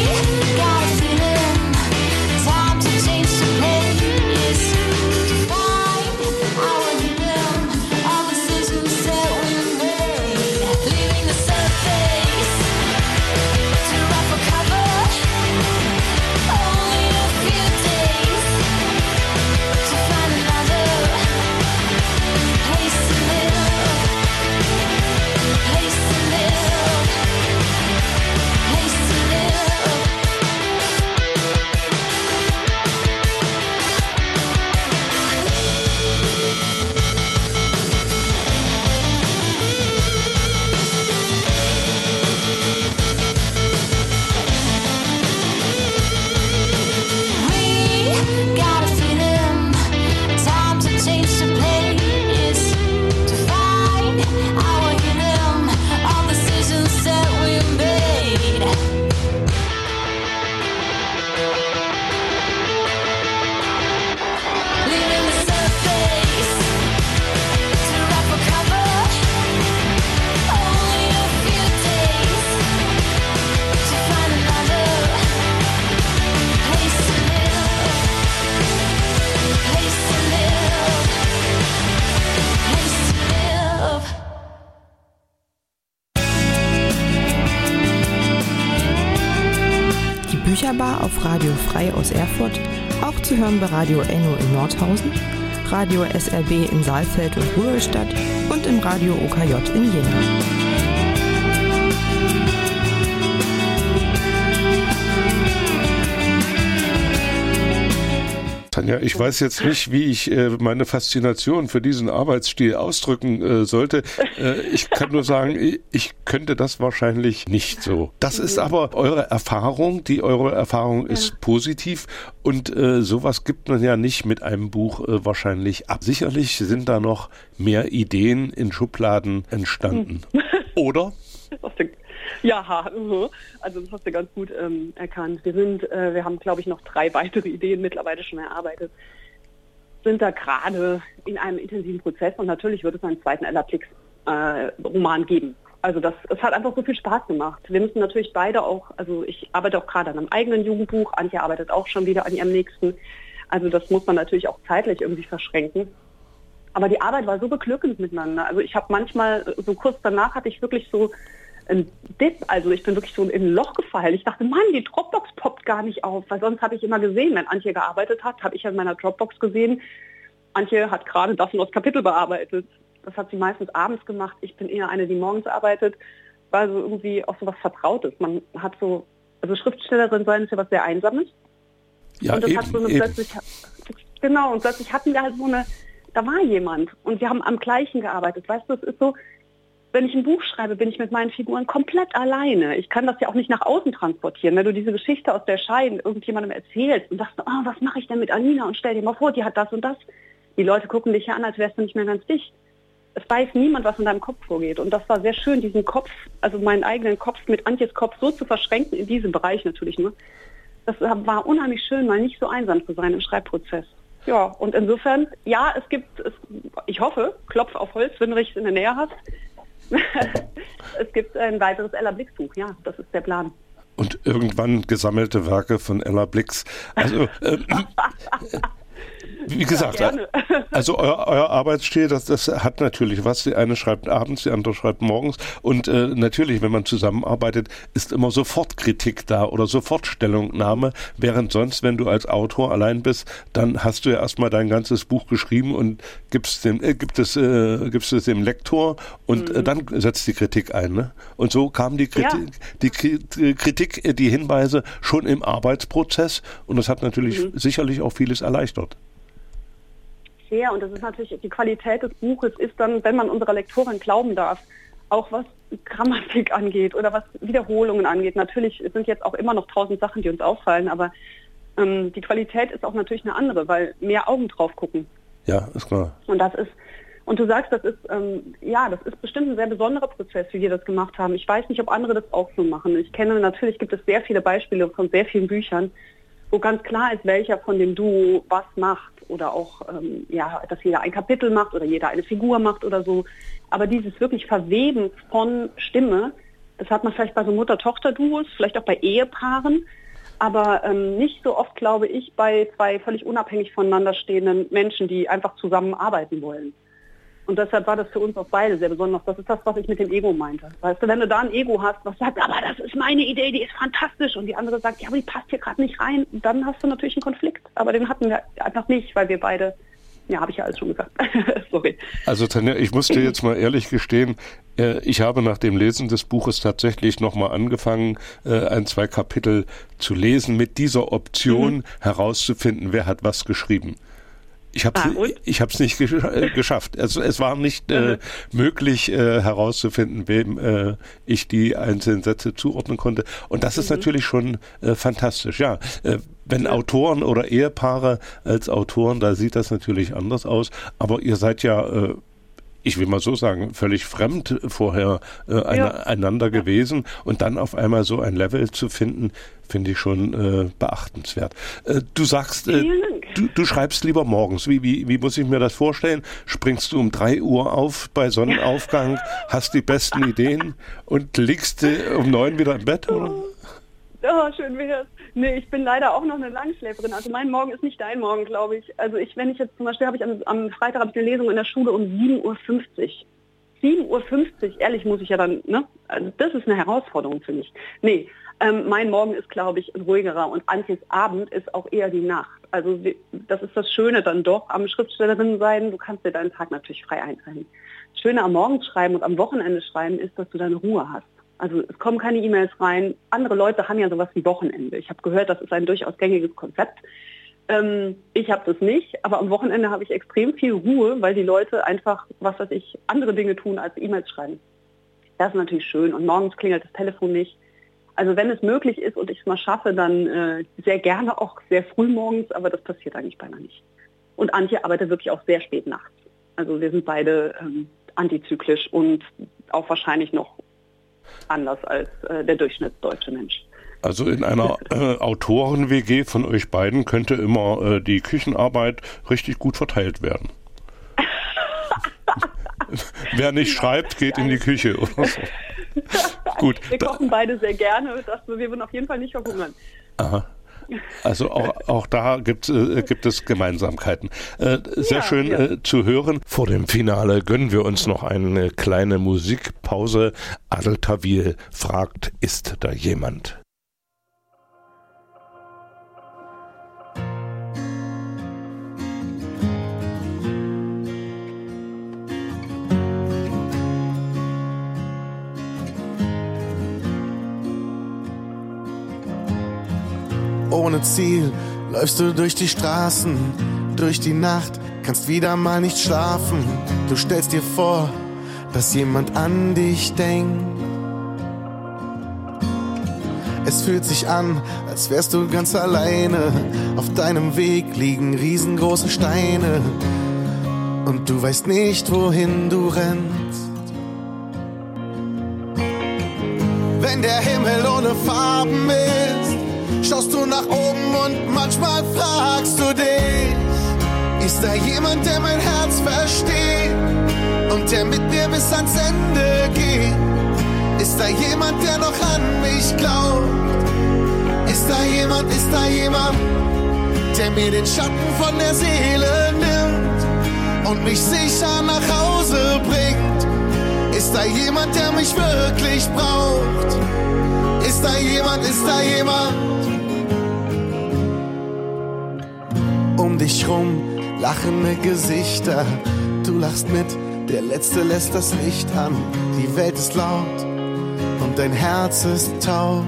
Time to change the place. Hörbar auf Radio Frei aus Erfurt, auch zu hören bei Radio Enno in Nordhausen, Radio S R B in Saalfeld und Rudolstadt und im Radio O K J in Jena. Tanja, ich weiß jetzt nicht, wie ich äh, meine Faszination für diesen Arbeitsstil ausdrücken äh, sollte. Äh, ich kann nur sagen, ich, ich könnte das wahrscheinlich nicht so. Das ist aber eure Erfahrung. Die eure Erfahrung ist ja positiv und äh, sowas gibt man ja nicht mit einem Buch äh, wahrscheinlich ab. Sicherlich sind da noch mehr Ideen in Schubladen entstanden. Oder? Ja, also das hast du ganz gut ähm, erkannt. Wir sind, äh, wir haben, glaube ich, noch drei weitere Ideen mittlerweile schon erarbeitet. Sind da gerade in einem intensiven Prozess und natürlich wird es einen zweiten Ella Blix äh, Roman geben. Also das, es hat einfach so viel Spaß gemacht. Wir müssen natürlich beide auch, also ich arbeite auch gerade an einem eigenen Jugendbuch, Antje arbeitet auch schon wieder an ihrem nächsten. Also das muss man natürlich auch zeitlich irgendwie verschränken. Aber die Arbeit war so beglückend miteinander. Also ich habe manchmal, so kurz danach hatte ich wirklich so ein Dip, also ich bin wirklich so in ein Loch gefallen. Ich dachte, Mann, die Dropbox poppt gar nicht auf, weil sonst habe ich immer gesehen, wenn Antje gearbeitet hat, habe ich in meiner Dropbox gesehen, Antje hat gerade das und das Kapitel bearbeitet. Das hat sie meistens abends gemacht. Ich bin eher eine, die morgens arbeitet, weil so irgendwie auch so was Vertrautes. Man hat so, also Schriftstellerin sein ist ja was sehr Einsames. Ja, und das eben, hat so eine eben. plötzlich, genau, und plötzlich hatten wir halt so eine, da war jemand und wir haben am Gleichen gearbeitet. Weißt du, es ist so, wenn ich ein Buch schreibe, bin ich mit meinen Figuren komplett alleine. Ich kann das ja auch nicht nach außen transportieren. Wenn du diese Geschichte aus der Schein irgendjemandem erzählst und sagst, oh, was mache ich denn mit Alina und stell dir mal vor, die hat das und das. Die Leute gucken dich ja an, als wärst du nicht mehr ganz dicht. Es weiß niemand, was in deinem Kopf vorgeht. Und das war sehr schön, diesen Kopf, also meinen eigenen Kopf mit Antjes Kopf so zu verschränken, in diesem Bereich natürlich nur. Das war unheimlich schön, mal nicht so einsam zu sein im Schreibprozess. Ja, und insofern, ja, es gibt, es, ich hoffe, klopf auf Holz, wenn du es in der Nähe hast, es gibt ein weiteres Ella Blix Buch, ja, das ist der Plan. Und irgendwann gesammelte Werke von Ella Blix. Also, äh, wie gesagt, ja, also euer, euer Arbeitsstil, das, das hat natürlich was. Die eine schreibt abends, die andere schreibt morgens. Und äh, natürlich, wenn man zusammenarbeitet, ist immer sofort Kritik da oder sofort Stellungnahme. Während sonst, wenn du als Autor allein bist, dann hast du ja erstmal dein ganzes Buch geschrieben und gibst, dem, äh, gibt es, äh, gibst es dem Lektor und mhm. äh, dann setzt die Kritik ein. Ne? Und so kam die Kritik, ja. die, die Kritik, die Hinweise schon im Arbeitsprozess. Und das hat natürlich mhm. sicherlich auch vieles erleichtert. Sehr, und das ist natürlich, die Qualität des Buches ist dann, wenn man unserer Lektorin glauben darf, auch was Grammatik angeht oder was Wiederholungen angeht. Natürlich sind jetzt auch immer noch tausend Sachen, die uns auffallen, aber ähm, die Qualität ist auch natürlich eine andere, weil mehr Augen drauf gucken. Ja, ist klar. Und das ist, und du sagst, das ist, ähm, ja, das ist bestimmt ein sehr besonderer Prozess, wie wir das gemacht haben. Ich weiß nicht, ob andere das auch so machen. Ich kenne, natürlich gibt es sehr viele Beispiele von sehr vielen Büchern, wo ganz klar ist, welcher von dem Duo was macht oder auch, ähm, ja, dass jeder ein Kapitel macht oder jeder eine Figur macht oder so. Aber dieses wirklich Verweben von Stimme, das hat man vielleicht bei so Mutter-Tochter-Duos, vielleicht auch bei Ehepaaren, aber ähm, nicht so oft, glaube ich, bei zwei völlig unabhängig voneinander stehenden Menschen, die einfach zusammenarbeiten wollen. Und deshalb war das für uns auch beide sehr besonders. Das ist das, was ich mit dem Ego meinte. Weißt du, wenn du da ein Ego hast, was sagt, aber das ist meine Idee, die ist fantastisch, und die andere sagt, ja, aber die passt hier gerade nicht rein, dann hast du natürlich einen Konflikt. Aber den hatten wir einfach nicht, weil wir beide, ja, habe ich ja alles schon gesagt. Sorry. Also Tanja, ich muss dir jetzt mal ehrlich gestehen, äh, ich habe nach dem Lesen des Buches tatsächlich nochmal angefangen, äh, ein, zwei Kapitel zu lesen, mit dieser Option mhm. herauszufinden, wer hat was geschrieben. Ich habe ah, ich habe es nicht gesch äh, geschafft. Also es war nicht äh, mhm. möglich äh, herauszufinden, wem äh, ich die einzelnen Sätze zuordnen konnte. Und das ist mhm. natürlich schon äh, fantastisch. Ja, äh, wenn ja. Autoren oder Ehepaare als Autoren, da sieht das natürlich anders aus. Aber ihr seid ja, äh, ich will mal so sagen, völlig fremd vorher äh, eine, ja. einander gewesen, und dann auf einmal so ein Level zu finden, finde ich schon äh, beachtenswert. Äh, du sagst, äh, du, du schreibst lieber morgens. Wie, wie, wie muss ich mir das vorstellen? Springst du um drei Uhr auf bei Sonnenaufgang, hast die besten Ideen und liegst äh, um neun wieder im Bett? Oder? Oh, schön wär's. Nee, ich bin leider auch noch eine Langschläferin. Also mein Morgen ist nicht dein Morgen, glaube ich. Also ich, wenn ich jetzt zum Beispiel, habe ich am, am Freitag habe ich eine Lesung in der Schule um sieben Uhr fünfzig. sieben Uhr fünfzig, ehrlich muss ich ja dann, ne? Also das ist eine Herausforderung für mich. Nee, ähm, mein Morgen ist, glaube ich, ein ruhigerer und Antjes Abend ist auch eher die Nacht. Also das ist das Schöne dann doch am Schriftstellerin sein, du kannst dir deinen Tag natürlich frei einteilen. Das Schöne am Morgen schreiben und am Wochenende schreiben ist, dass du deine Ruhe hast. Also es kommen keine E-Mails rein. Andere Leute haben ja sowas wie Wochenende. Ich habe gehört, das ist ein durchaus gängiges Konzept. Ähm, ich habe das nicht, aber am Wochenende habe ich extrem viel Ruhe, weil die Leute einfach, was weiß ich, andere Dinge tun als E-Mails schreiben. Das ist natürlich schön und morgens klingelt das Telefon nicht. Also wenn es möglich ist und ich es mal schaffe, dann äh, sehr gerne auch sehr früh morgens, aber das passiert eigentlich beinahe nicht. Und Antje arbeitet wirklich auch sehr spät nachts. Also wir sind beide ähm, antizyklisch und auch wahrscheinlich noch anders als äh, der durchschnittsdeutsche Mensch. Also in einer äh, Autoren-W G von euch beiden könnte immer äh, die Küchenarbeit richtig gut verteilt werden. Wer nicht schreibt, geht in die Küche oder so. Gut. Wir kochen beide sehr gerne, das, wir würden auf jeden Fall nicht verhungern. Aha. Also auch, auch da gibt, äh, gibt es Gemeinsamkeiten. Äh, sehr ja, schön ja. Äh, zu hören. Vor dem Finale gönnen wir uns noch eine kleine Musikpause. Adel Tawil fragt, ist da jemand? Ohne Ziel läufst du durch die Straßen, durch die Nacht, kannst wieder mal nicht schlafen. Du stellst dir vor, dass jemand an dich denkt. Es fühlt sich an, als wärst du ganz alleine. Auf deinem Weg liegen riesengroße Steine und du weißt nicht, wohin du rennst. Wenn der Himmel ohne Farben ist, schaust du nach oben und manchmal fragst du dich, ist da jemand, der mein Herz versteht und der mit mir bis ans Ende geht? Ist da jemand, der noch an mich glaubt? Ist da jemand, ist da jemand, der mir den Schatten von der Seele nimmt und mich sicher nach Hause bringt? Ist da jemand, der mich wirklich braucht? Ist da jemand, ist da jemand? Um dich rum lachende Gesichter, du lachst mit, der Letzte lässt das Licht an. Die Welt ist laut und dein Herz ist taub.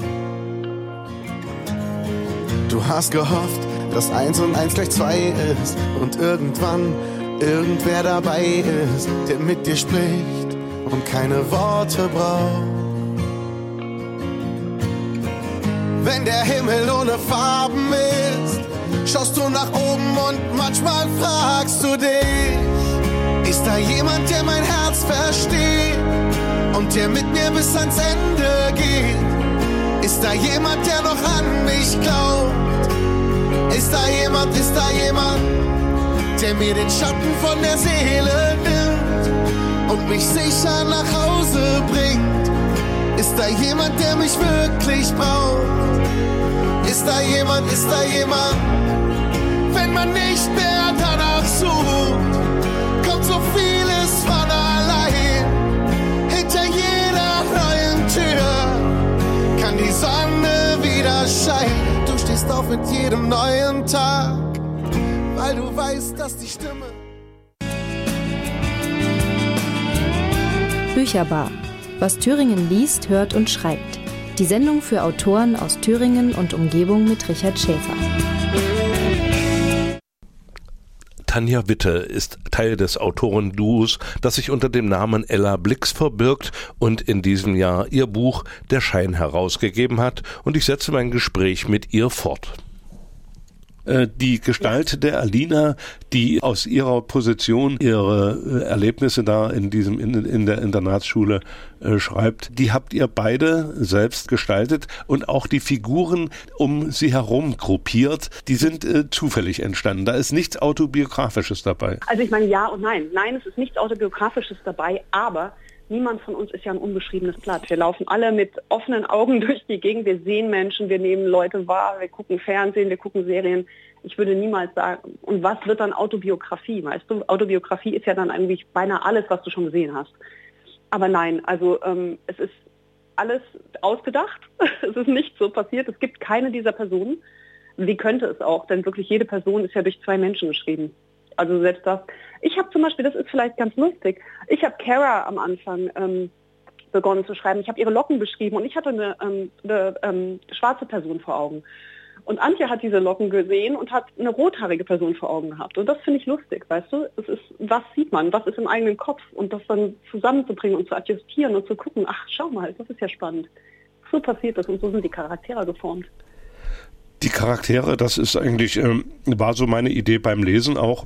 Du hast gehofft, dass eins und eins gleich zwei ist und irgendwann irgendwer dabei ist, der mit dir spricht und keine Worte braucht. Wenn der Himmel ohne Farben ist, schaust du nach oben und manchmal fragst du dich, ist da jemand, der mein Herz versteht und der mit mir bis ans Ende geht? Ist da jemand, der noch an mich glaubt? Ist da jemand, ist da jemand, der mir den Schatten von der Seele nimmt und mich sicher nach Hause bringt? Ist da jemand, der mich wirklich braucht? Ist da jemand, ist da jemand? Wenn man nicht mehr danach sucht, kommt so vieles von allein. Hinter jeder neuen Tür kann die Sonne wieder scheinen. Du stehst auf mit jedem neuen Tag, weil du weißt, dass die Stimme... Bücherbar. Was Thüringen liest, hört und schreibt. Die Sendung für Autoren aus Thüringen und Umgebung mit Richard Schäfer. Tanja Witte ist Teil des Autorenduos, das sich unter dem Namen Ella Blix verbirgt und in diesem Jahr ihr Buch Der Schein herausgegeben hat. Und ich setze mein Gespräch mit ihr fort. Die Gestalt der Alina, die aus ihrer Position ihre Erlebnisse da in diesem in, in der Internatsschule äh, schreibt, die habt ihr beide selbst gestaltet und auch die Figuren um sie herum gruppiert, die sind äh, zufällig entstanden. Da ist nichts Autobiografisches dabei. Also ich meine, ja und nein. Nein, es ist nichts Autobiografisches dabei, aber niemand von uns ist ja ein unbeschriebenes Blatt. Wir laufen alle mit offenen Augen durch die Gegend. Wir sehen Menschen, wir nehmen Leute wahr, wir gucken Fernsehen, wir gucken Serien. Ich würde niemals sagen, und was wird dann Autobiografie, weißt du? Autobiografie ist ja dann eigentlich beinahe alles, was du schon gesehen hast. Aber nein, also ähm, es ist alles ausgedacht. Es ist nicht so passiert. Es gibt keine dieser Personen. Wie könnte es auch? Denn wirklich jede Person ist ja durch zwei Menschen geschrieben. Also selbst das. Ich habe zum Beispiel, das ist vielleicht ganz lustig, ich habe Cara am Anfang ähm, begonnen zu schreiben. Ich habe ihre Locken beschrieben und ich hatte eine, ähm, eine ähm, schwarze Person vor Augen. Und Antje hat diese Locken gesehen und hat eine rothaarige Person vor Augen gehabt. Und das finde ich lustig, weißt du? Es ist, was sieht man, was ist im eigenen Kopf? Und das dann zusammenzubringen und zu adjustieren und zu gucken, ach, schau mal, das ist ja spannend. So passiert das und so sind die Charaktere geformt. Die Charaktere, das ist eigentlich, ähm, war so meine Idee beim Lesen auch,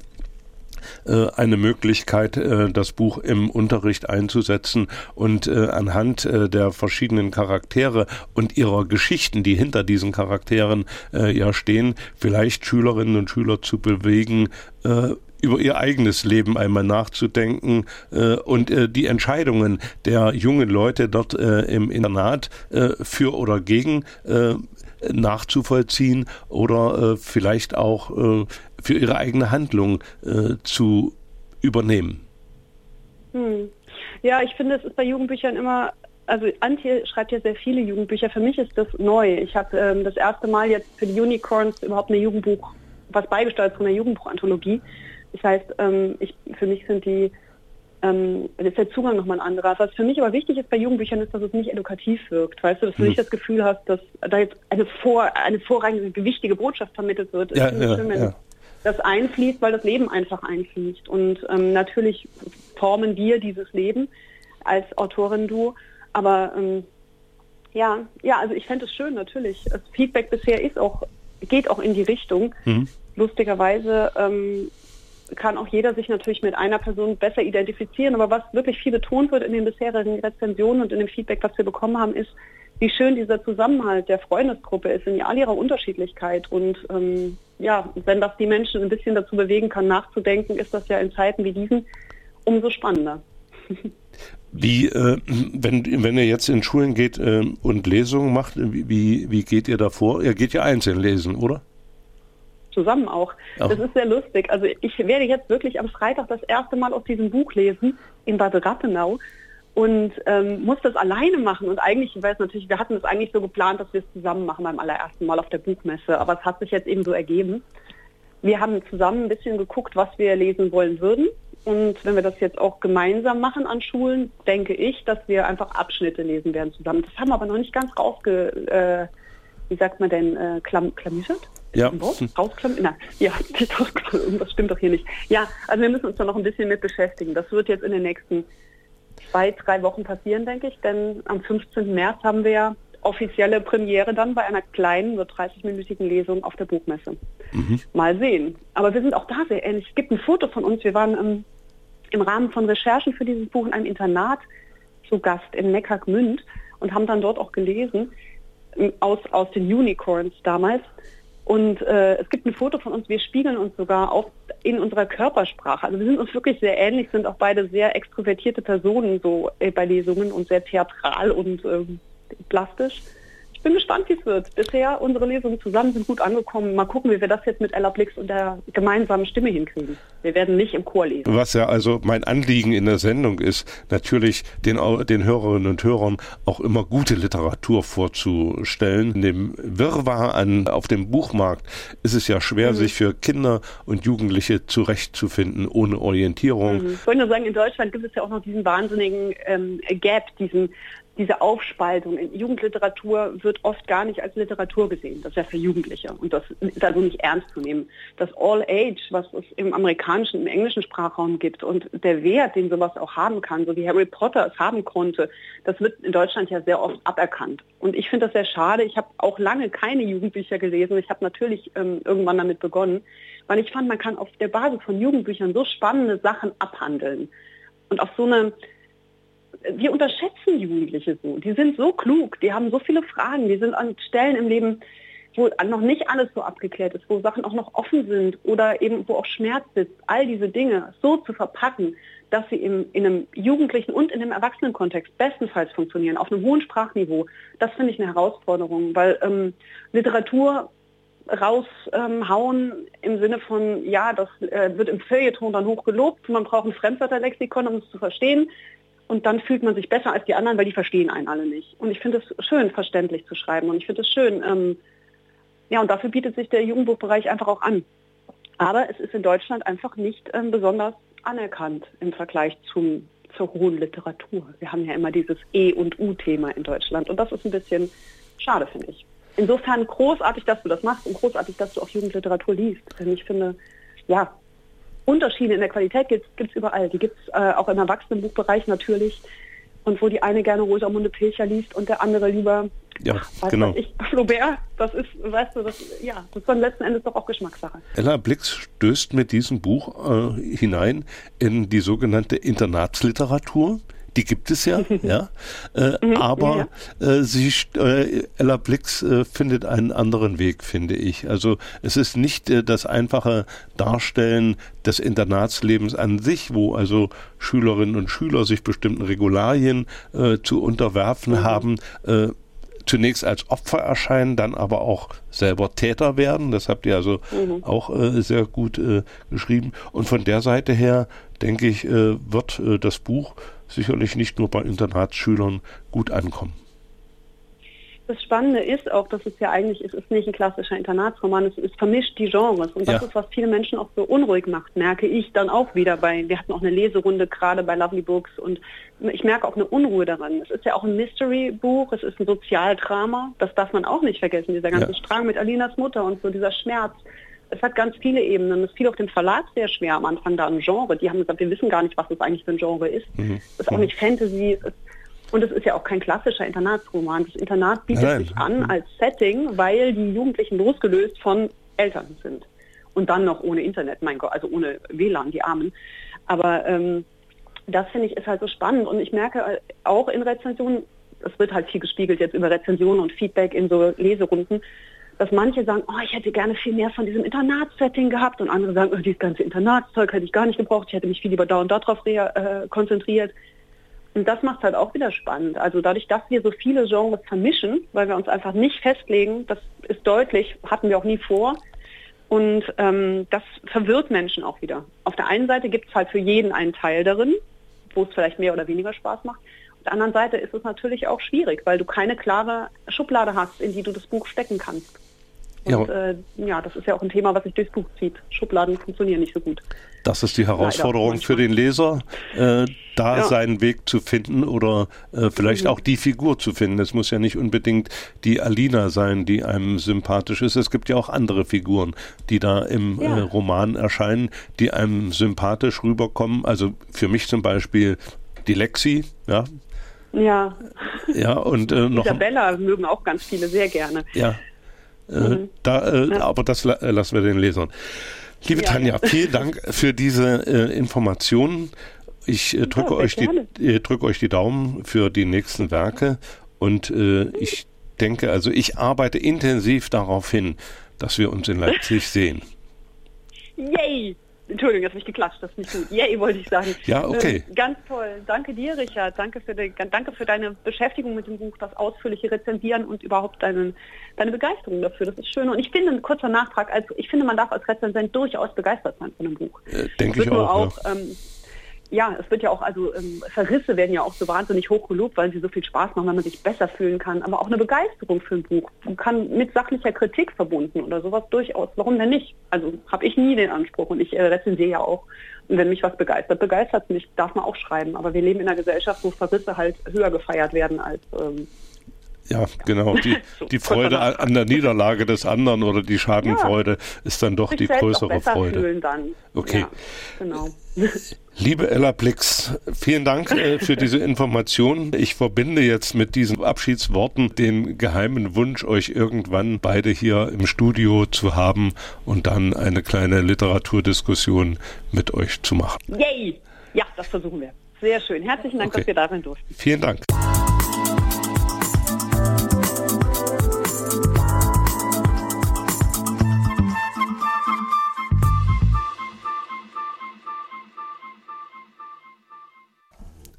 eine Möglichkeit, das Buch im Unterricht einzusetzen und anhand der verschiedenen Charaktere und ihrer Geschichten, die hinter diesen Charakteren ja stehen, vielleicht Schülerinnen und Schüler zu bewegen, über ihr eigenes Leben einmal nachzudenken äh, und äh, die Entscheidungen der jungen Leute dort äh, im Internat äh, für oder gegen äh, nachzuvollziehen oder äh, vielleicht auch äh, für ihre eigene Handlung äh, zu übernehmen. Hm. Ja, ich finde, es ist bei Jugendbüchern immer, also Antje schreibt ja sehr viele Jugendbücher. Für mich ist das neu. Ich habe ähm, das erste Mal jetzt für die Unicorns überhaupt eine Jugendbuch, was beigesteuert zu einer Jugendbuchanthologie. Das heißt, ähm, ich, für mich sind die, ähm, ist der Zugang nochmal ein anderer. Was für mich aber wichtig ist bei Jugendbüchern ist, dass es nicht edukativ wirkt. Weißt du, dass du nicht das Gefühl hast, dass da jetzt eine, vor, eine vorrangige, wichtige Botschaft vermittelt wird. Ja, ich finde es ja, schön, wenn ja. das einfließt, weil das Leben einfach einfließt. Und ähm, natürlich formen wir dieses Leben als Autorin du. Aber ähm, ja, ja, also ich fände es schön, natürlich. Das Feedback bisher ist auch, geht auch in die Richtung. Mhm. Lustigerweise ähm, kann auch jeder sich natürlich mit einer Person besser identifizieren. Aber was wirklich viel betont wird in den bisherigen Rezensionen und in dem Feedback, was wir bekommen haben, ist, wie schön dieser Zusammenhalt der Freundesgruppe ist in all ihrer Unterschiedlichkeit. Und ähm, ja, wenn das die Menschen ein bisschen dazu bewegen kann, nachzudenken, ist das ja in Zeiten wie diesen umso spannender. Wie, äh, wenn, wenn ihr jetzt in Schulen geht äh, und Lesungen macht, wie, wie geht ihr da vor? Ihr geht ja einzeln lesen, oder? Zusammen auch. auch. Das ist sehr lustig. Also ich werde jetzt wirklich am Freitag das erste Mal aus diesem Buch lesen in Bad Rathenau und ähm, muss das alleine machen. Und eigentlich, ich weiß natürlich, wir hatten es eigentlich so geplant, dass wir es zusammen machen beim allerersten Mal auf der Buchmesse, aber es hat sich jetzt eben so ergeben. Wir haben zusammen ein bisschen geguckt, was wir lesen wollen würden. Und wenn wir das jetzt auch gemeinsam machen an Schulen, denke ich, dass wir einfach Abschnitte lesen werden zusammen. Das haben wir aber noch nicht ganz rausge... Äh, wie sagt man denn, äh, klam klamüsert? Ja. Rausklamüsert? Ja, irgendwas stimmt doch hier nicht. Ja, also wir müssen uns da noch ein bisschen mit beschäftigen. Das wird jetzt in den nächsten zwei, drei Wochen passieren, denke ich, denn am fünfzehnten März haben wir ja offizielle Premiere dann bei einer kleinen, so dreißig-minütigen Lesung auf der Buchmesse. Mhm. Mal sehen. Aber wir sind auch da sehr ähnlich. Es gibt ein Foto von uns. Wir waren ähm, im Rahmen von Recherchen für dieses Buch in einem Internat zu Gast in Neckargmünd und haben dann dort auch gelesen, aus, aus den Unicorns damals. Und äh, es gibt ein Foto von uns, wir spiegeln uns sogar auch in unserer Körpersprache. Also wir sind uns wirklich sehr ähnlich, sind auch beide sehr extrovertierte Personen so äh, bei Lesungen und sehr theatral und äh, plastisch. Ich bin gespannt, wie es wird. Bisher unsere Lesungen zusammen sind gut angekommen. Mal gucken, wie wir das jetzt mit Ella Blix und der gemeinsamen Stimme hinkriegen. Wir werden nicht im Chor lesen. Was ja also mein Anliegen in der Sendung ist, natürlich den, den Hörerinnen und Hörern auch immer gute Literatur vorzustellen. In dem Wirrwarr an, auf dem Buchmarkt ist es ja schwer, mhm. sich für Kinder und Jugendliche zurechtzufinden, ohne Orientierung. Mhm. Ich wollte nur sagen, in Deutschland gibt es ja auch noch diesen wahnsinnigen ähm, Gap, diesen diese Aufspaltung. In Jugendliteratur wird oft gar nicht als Literatur gesehen. Das ist ja für Jugendliche und das ist also nicht ernst zu nehmen. Das All Age, was es im amerikanischen, im englischen Sprachraum gibt und der Wert, den sowas auch haben kann, so wie Harry Potter es haben konnte, das wird in Deutschland ja sehr oft aberkannt. Und ich finde das sehr schade. Ich habe auch lange keine Jugendbücher gelesen. Ich habe natürlich ähm, irgendwann damit begonnen, weil ich fand, man kann auf der Basis von Jugendbüchern so spannende Sachen abhandeln. Und auf so eine Wir unterschätzen Jugendliche so. Die sind so klug, die haben so viele Fragen, die sind an Stellen im Leben, wo noch nicht alles so abgeklärt ist, wo Sachen auch noch offen sind oder eben wo auch Schmerz sitzt. All diese Dinge so zu verpacken, dass sie im, in einem jugendlichen und in einem Erwachsenenkontext bestenfalls funktionieren, auf einem hohen Sprachniveau, das finde ich eine Herausforderung, weil ähm, Literatur raushauen ähm, im Sinne von, ja, das äh, wird im Feuilleton dann hoch gelobt, man braucht ein Fremdwörterlexikon, um es zu verstehen. Und dann fühlt man sich besser als die anderen, weil die verstehen einen alle nicht. Und ich finde es schön, verständlich zu schreiben. Und ich finde es schön, ähm, ja, und dafür bietet sich der Jugendbuchbereich einfach auch an. Aber es ist in Deutschland einfach nicht ähm, besonders anerkannt im Vergleich zum, zur hohen Literatur. Wir haben ja immer dieses E- und U-Thema in Deutschland. Und das ist ein bisschen schade, finde ich. Insofern großartig, dass du das machst und großartig, dass du auch Jugendliteratur liest. Denn ich finde, ja, Unterschiede in der Qualität gibt es überall. Die gibt es äh, auch im Erwachsenenbuchbereich natürlich. Und wo die eine gerne Rosamunde Pilcher liest und der andere lieber, ja, weiß genau. ich, Flaubert. Das ist, weißt du, das, ja, das ist dann letzten Endes doch auch Geschmackssache. Ella Blix stößt mit diesem Buch äh, hinein in die sogenannte Internatsliteratur. Die gibt es ja, ja. Äh, Mhm, aber äh, sie, äh, Ella Blix äh, findet einen anderen Weg, finde ich. Also es ist nicht äh, das einfache Darstellen des Internatslebens an sich, wo also Schülerinnen und Schüler sich bestimmten Regularien äh, zu unterwerfen Mhm. haben, äh, zunächst als Opfer erscheinen, dann aber auch selber Täter werden. Das habt ihr also Mhm. auch äh, sehr gut äh, geschrieben. Und von der Seite her, denke ich, äh, wird äh, das Buch sicherlich nicht nur bei Internatsschülern gut ankommen. Das Spannende ist auch, dass es ja eigentlich, es ist nicht ein klassischer Internatsroman, es, es vermischt die Genres. Und das Ja. ist, was viele Menschen auch so unruhig macht, merke ich dann auch wieder bei, wir hatten auch eine Leserunde gerade bei Lovely Books und ich merke auch eine Unruhe daran. Es ist ja auch ein Mystery-Buch, es ist ein Sozialdrama, das darf man auch nicht vergessen, dieser ganze Ja. Strang mit Alinas Mutter und so, dieser Schmerz. Es hat ganz viele Ebenen. Es fiel auch dem Verlag sehr schwer am Anfang da ein Genre. Die haben gesagt, wir wissen gar nicht, was das eigentlich für ein Genre ist. Mhm. Es ist auch nicht Fantasy. Es ist, und es ist ja auch kein klassischer Internatsroman. Das Internat bietet Nein. sich an als Setting, weil die Jugendlichen losgelöst von Eltern sind. Und dann noch ohne Internet, mein Gott, also ohne W L A N, die Armen. Aber ähm, das finde ich ist halt so spannend. Und ich merke auch in Rezensionen, es wird halt viel gespiegelt jetzt über Rezensionen und Feedback in so Leserunden, dass manche sagen, oh, ich hätte gerne viel mehr von diesem Internatssetting gehabt und andere sagen, oh, dieses ganze Internatszeug hätte ich gar nicht gebraucht, ich hätte mich viel lieber da und darauf äh, konzentriert. Und das macht halt auch wieder spannend. Also dadurch, dass wir so viele Genres vermischen, weil wir uns einfach nicht festlegen, das ist deutlich, hatten wir auch nie vor. Und ähm, das verwirrt Menschen auch wieder. Auf der einen Seite gibt es halt für jeden einen Teil darin, wo es vielleicht mehr oder weniger Spaß macht. Auf der anderen Seite ist es natürlich auch schwierig, weil du keine klare Schublade hast, in die du das Buch stecken kannst. Und Ja. äh, ja, das ist ja auch ein Thema, was sich durchs Buch zieht. Schubladen funktionieren nicht so gut. Das ist die Herausforderung Leider, für den Leser, äh, da Ja. seinen Weg zu finden oder äh, vielleicht Mhm. auch die Figur zu finden. Es muss ja nicht unbedingt die Alina sein, die einem sympathisch ist. Es gibt ja auch andere Figuren, die da im Ja. äh, Roman erscheinen, die einem sympathisch rüberkommen. Also für mich zum Beispiel die Lexi, ja, Ja, ja und äh, noch Isabella mögen auch ganz viele sehr gerne. ja. Äh, Mhm. da, äh, Ja. Aber das la- äh, lassen wir den Lesern. Liebe Ja. Tanja, vielen Dank für diese äh, Informationen. Ich äh, drücke sehr euch die, gerne. äh, drücke euch die Daumen für die nächsten Werke und äh, ich denke, also ich arbeite intensiv darauf hin, dass wir uns in Leipzig sehen. Yay! Entschuldigung, jetzt habe ich geklatscht, das ist nicht gut. Yay, wollte ich sagen. Ja, okay. Ähm, ganz toll. Danke dir, Richard. Danke für, die, danke für deine Beschäftigung mit dem Buch, das ausführliche Rezensieren und überhaupt deine, deine Begeisterung dafür. Das ist schön. Und ich finde, ein kurzer Nachtrag, also ich finde, man darf als Rezensent durchaus begeistert sein von einem Buch. Äh, denke Es ich wird nur auch. auch ähm, ja, es wird ja auch, also ähm, Verrisse werden ja auch so wahnsinnig hoch gelobt, weil sie so viel Spaß machen, weil man sich besser fühlen kann. Aber auch eine Begeisterung für ein Buch kann mit sachlicher Kritik verbunden oder sowas durchaus. Warum denn nicht? Also habe ich nie den Anspruch und ich äh, rezensiere ja auch. Und wenn mich was begeistert, begeistert mich, darf man auch schreiben. Aber wir leben in einer Gesellschaft, wo Verrisse halt höher gefeiert werden als... Ähm, Ja, genau. Die, So, die kurzer Freude Nachtrag. an der Niederlage des anderen oder die Schadenfreude ist dann doch sich die selbst auch größere besser Freude. fühlen dann. Okay. Ja, genau. Liebe Ella Blix, vielen Dank äh, für diese Information. Ich verbinde jetzt mit diesen Abschiedsworten den geheimen Wunsch, euch irgendwann beide hier im Studio zu haben und dann eine kleine Literaturdiskussion mit euch zu machen. Yay! Ja, das versuchen wir. Sehr schön. Herzlichen Dank, Okay. dass wir da sein durften. Vielen Dank.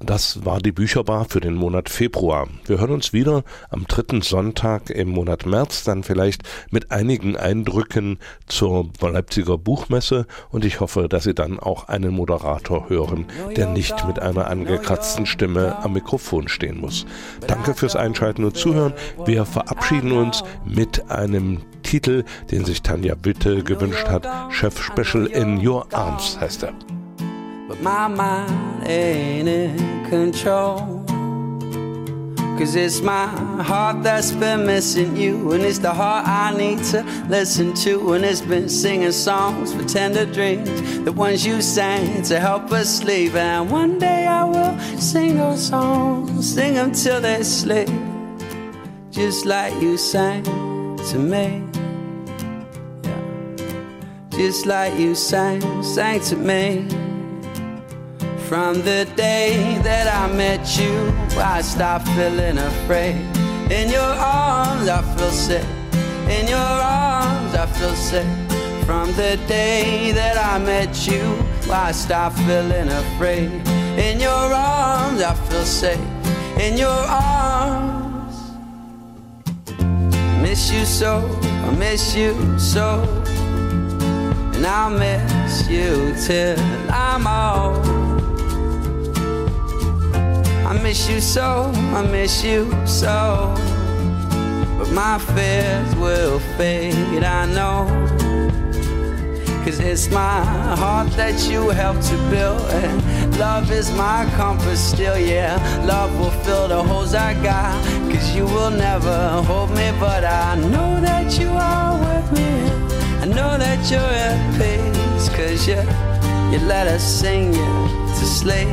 Das war die Bücherbar für den Monat Februar. Wir hören uns wieder am dritten Sonntag im Monat März, dann vielleicht mit einigen Eindrücken zur Leipziger Buchmesse, und ich hoffe, dass Sie dann auch einen Moderator hören, der nicht mit einer angekratzten Stimme am Mikrofon stehen muss. Danke fürs Einschalten und Zuhören. Wir verabschieden uns mit einem Titel, den sich Tanja Witte gewünscht hat. Chef Special in Your Arms heißt er. But my mind ain't in control, 'cause it's my heart that's been missing you, and it's the heart I need to listen to, and it's been singing songs for tender dreams, the ones you sang to help us sleep. And one day I will sing those songs, sing them till they sleep, just like you sang to me. Yeah. Just like you sang, sang to me. From the day that I met you, I stopped feeling afraid. In your arms I feel safe, in your arms I feel safe. From the day that I met you, I stopped feeling afraid. In your arms I feel safe, in your arms. I miss you so, I miss you so, and I'll miss you till I'm old. I miss you so, I miss you so, but my fears will fade, I know, 'cause it's my heart that you helped to build, and love is my compass still, yeah. Love will fill the holes I got, 'cause you will never hold me, but I know that you are with me. I know that you're at peace, 'cause you, you let us sing you to sleep.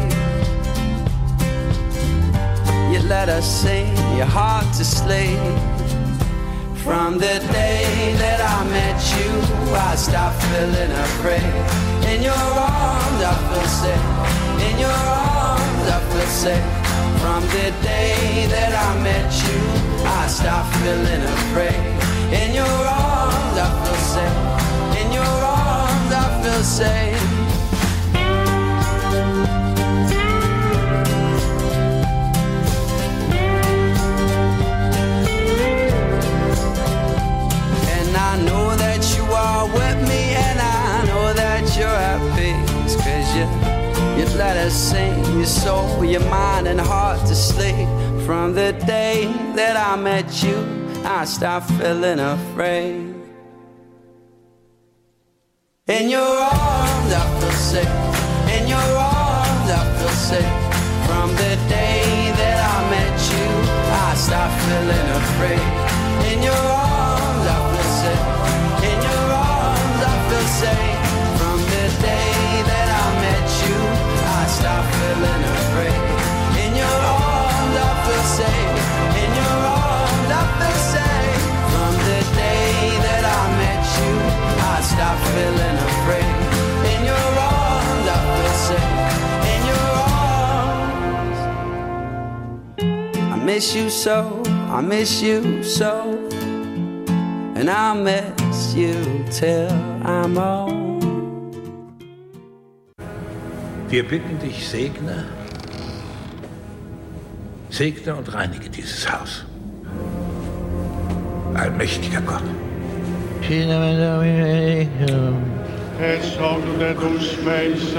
You let us sing your heart to sleep. From the day that I met you, I stopped feeling afraid. In your arms I feel safe, in your arms I feel safe. From the day that I met you, I stopped feeling afraid. In your arms I feel safe, in your arms I feel safe. I know that you are with me, and I know that you're at peace, 'cause you, you let us sing your soul, your mind and heart to sleep. From the day that I met you, I stopped feeling afraid. In your arms I feel safe, in your arms I feel safe. From the day that I met you, I stopped feeling afraid. In your arms I feel safe, in your arms I feel safe. From the day that I met you, I stopped feeling afraid. In your arms I feel safe, in your arms I feel safe. From the day that I met you, I stopped feeling afraid. In your arms I feel safe, in your arms. I miss you so, I miss you so, and I'll miss you till I'm old. Wir bitten dich, segne, segne und reinige dieses Haus. Allmächtiger Gott. Het zal dat ons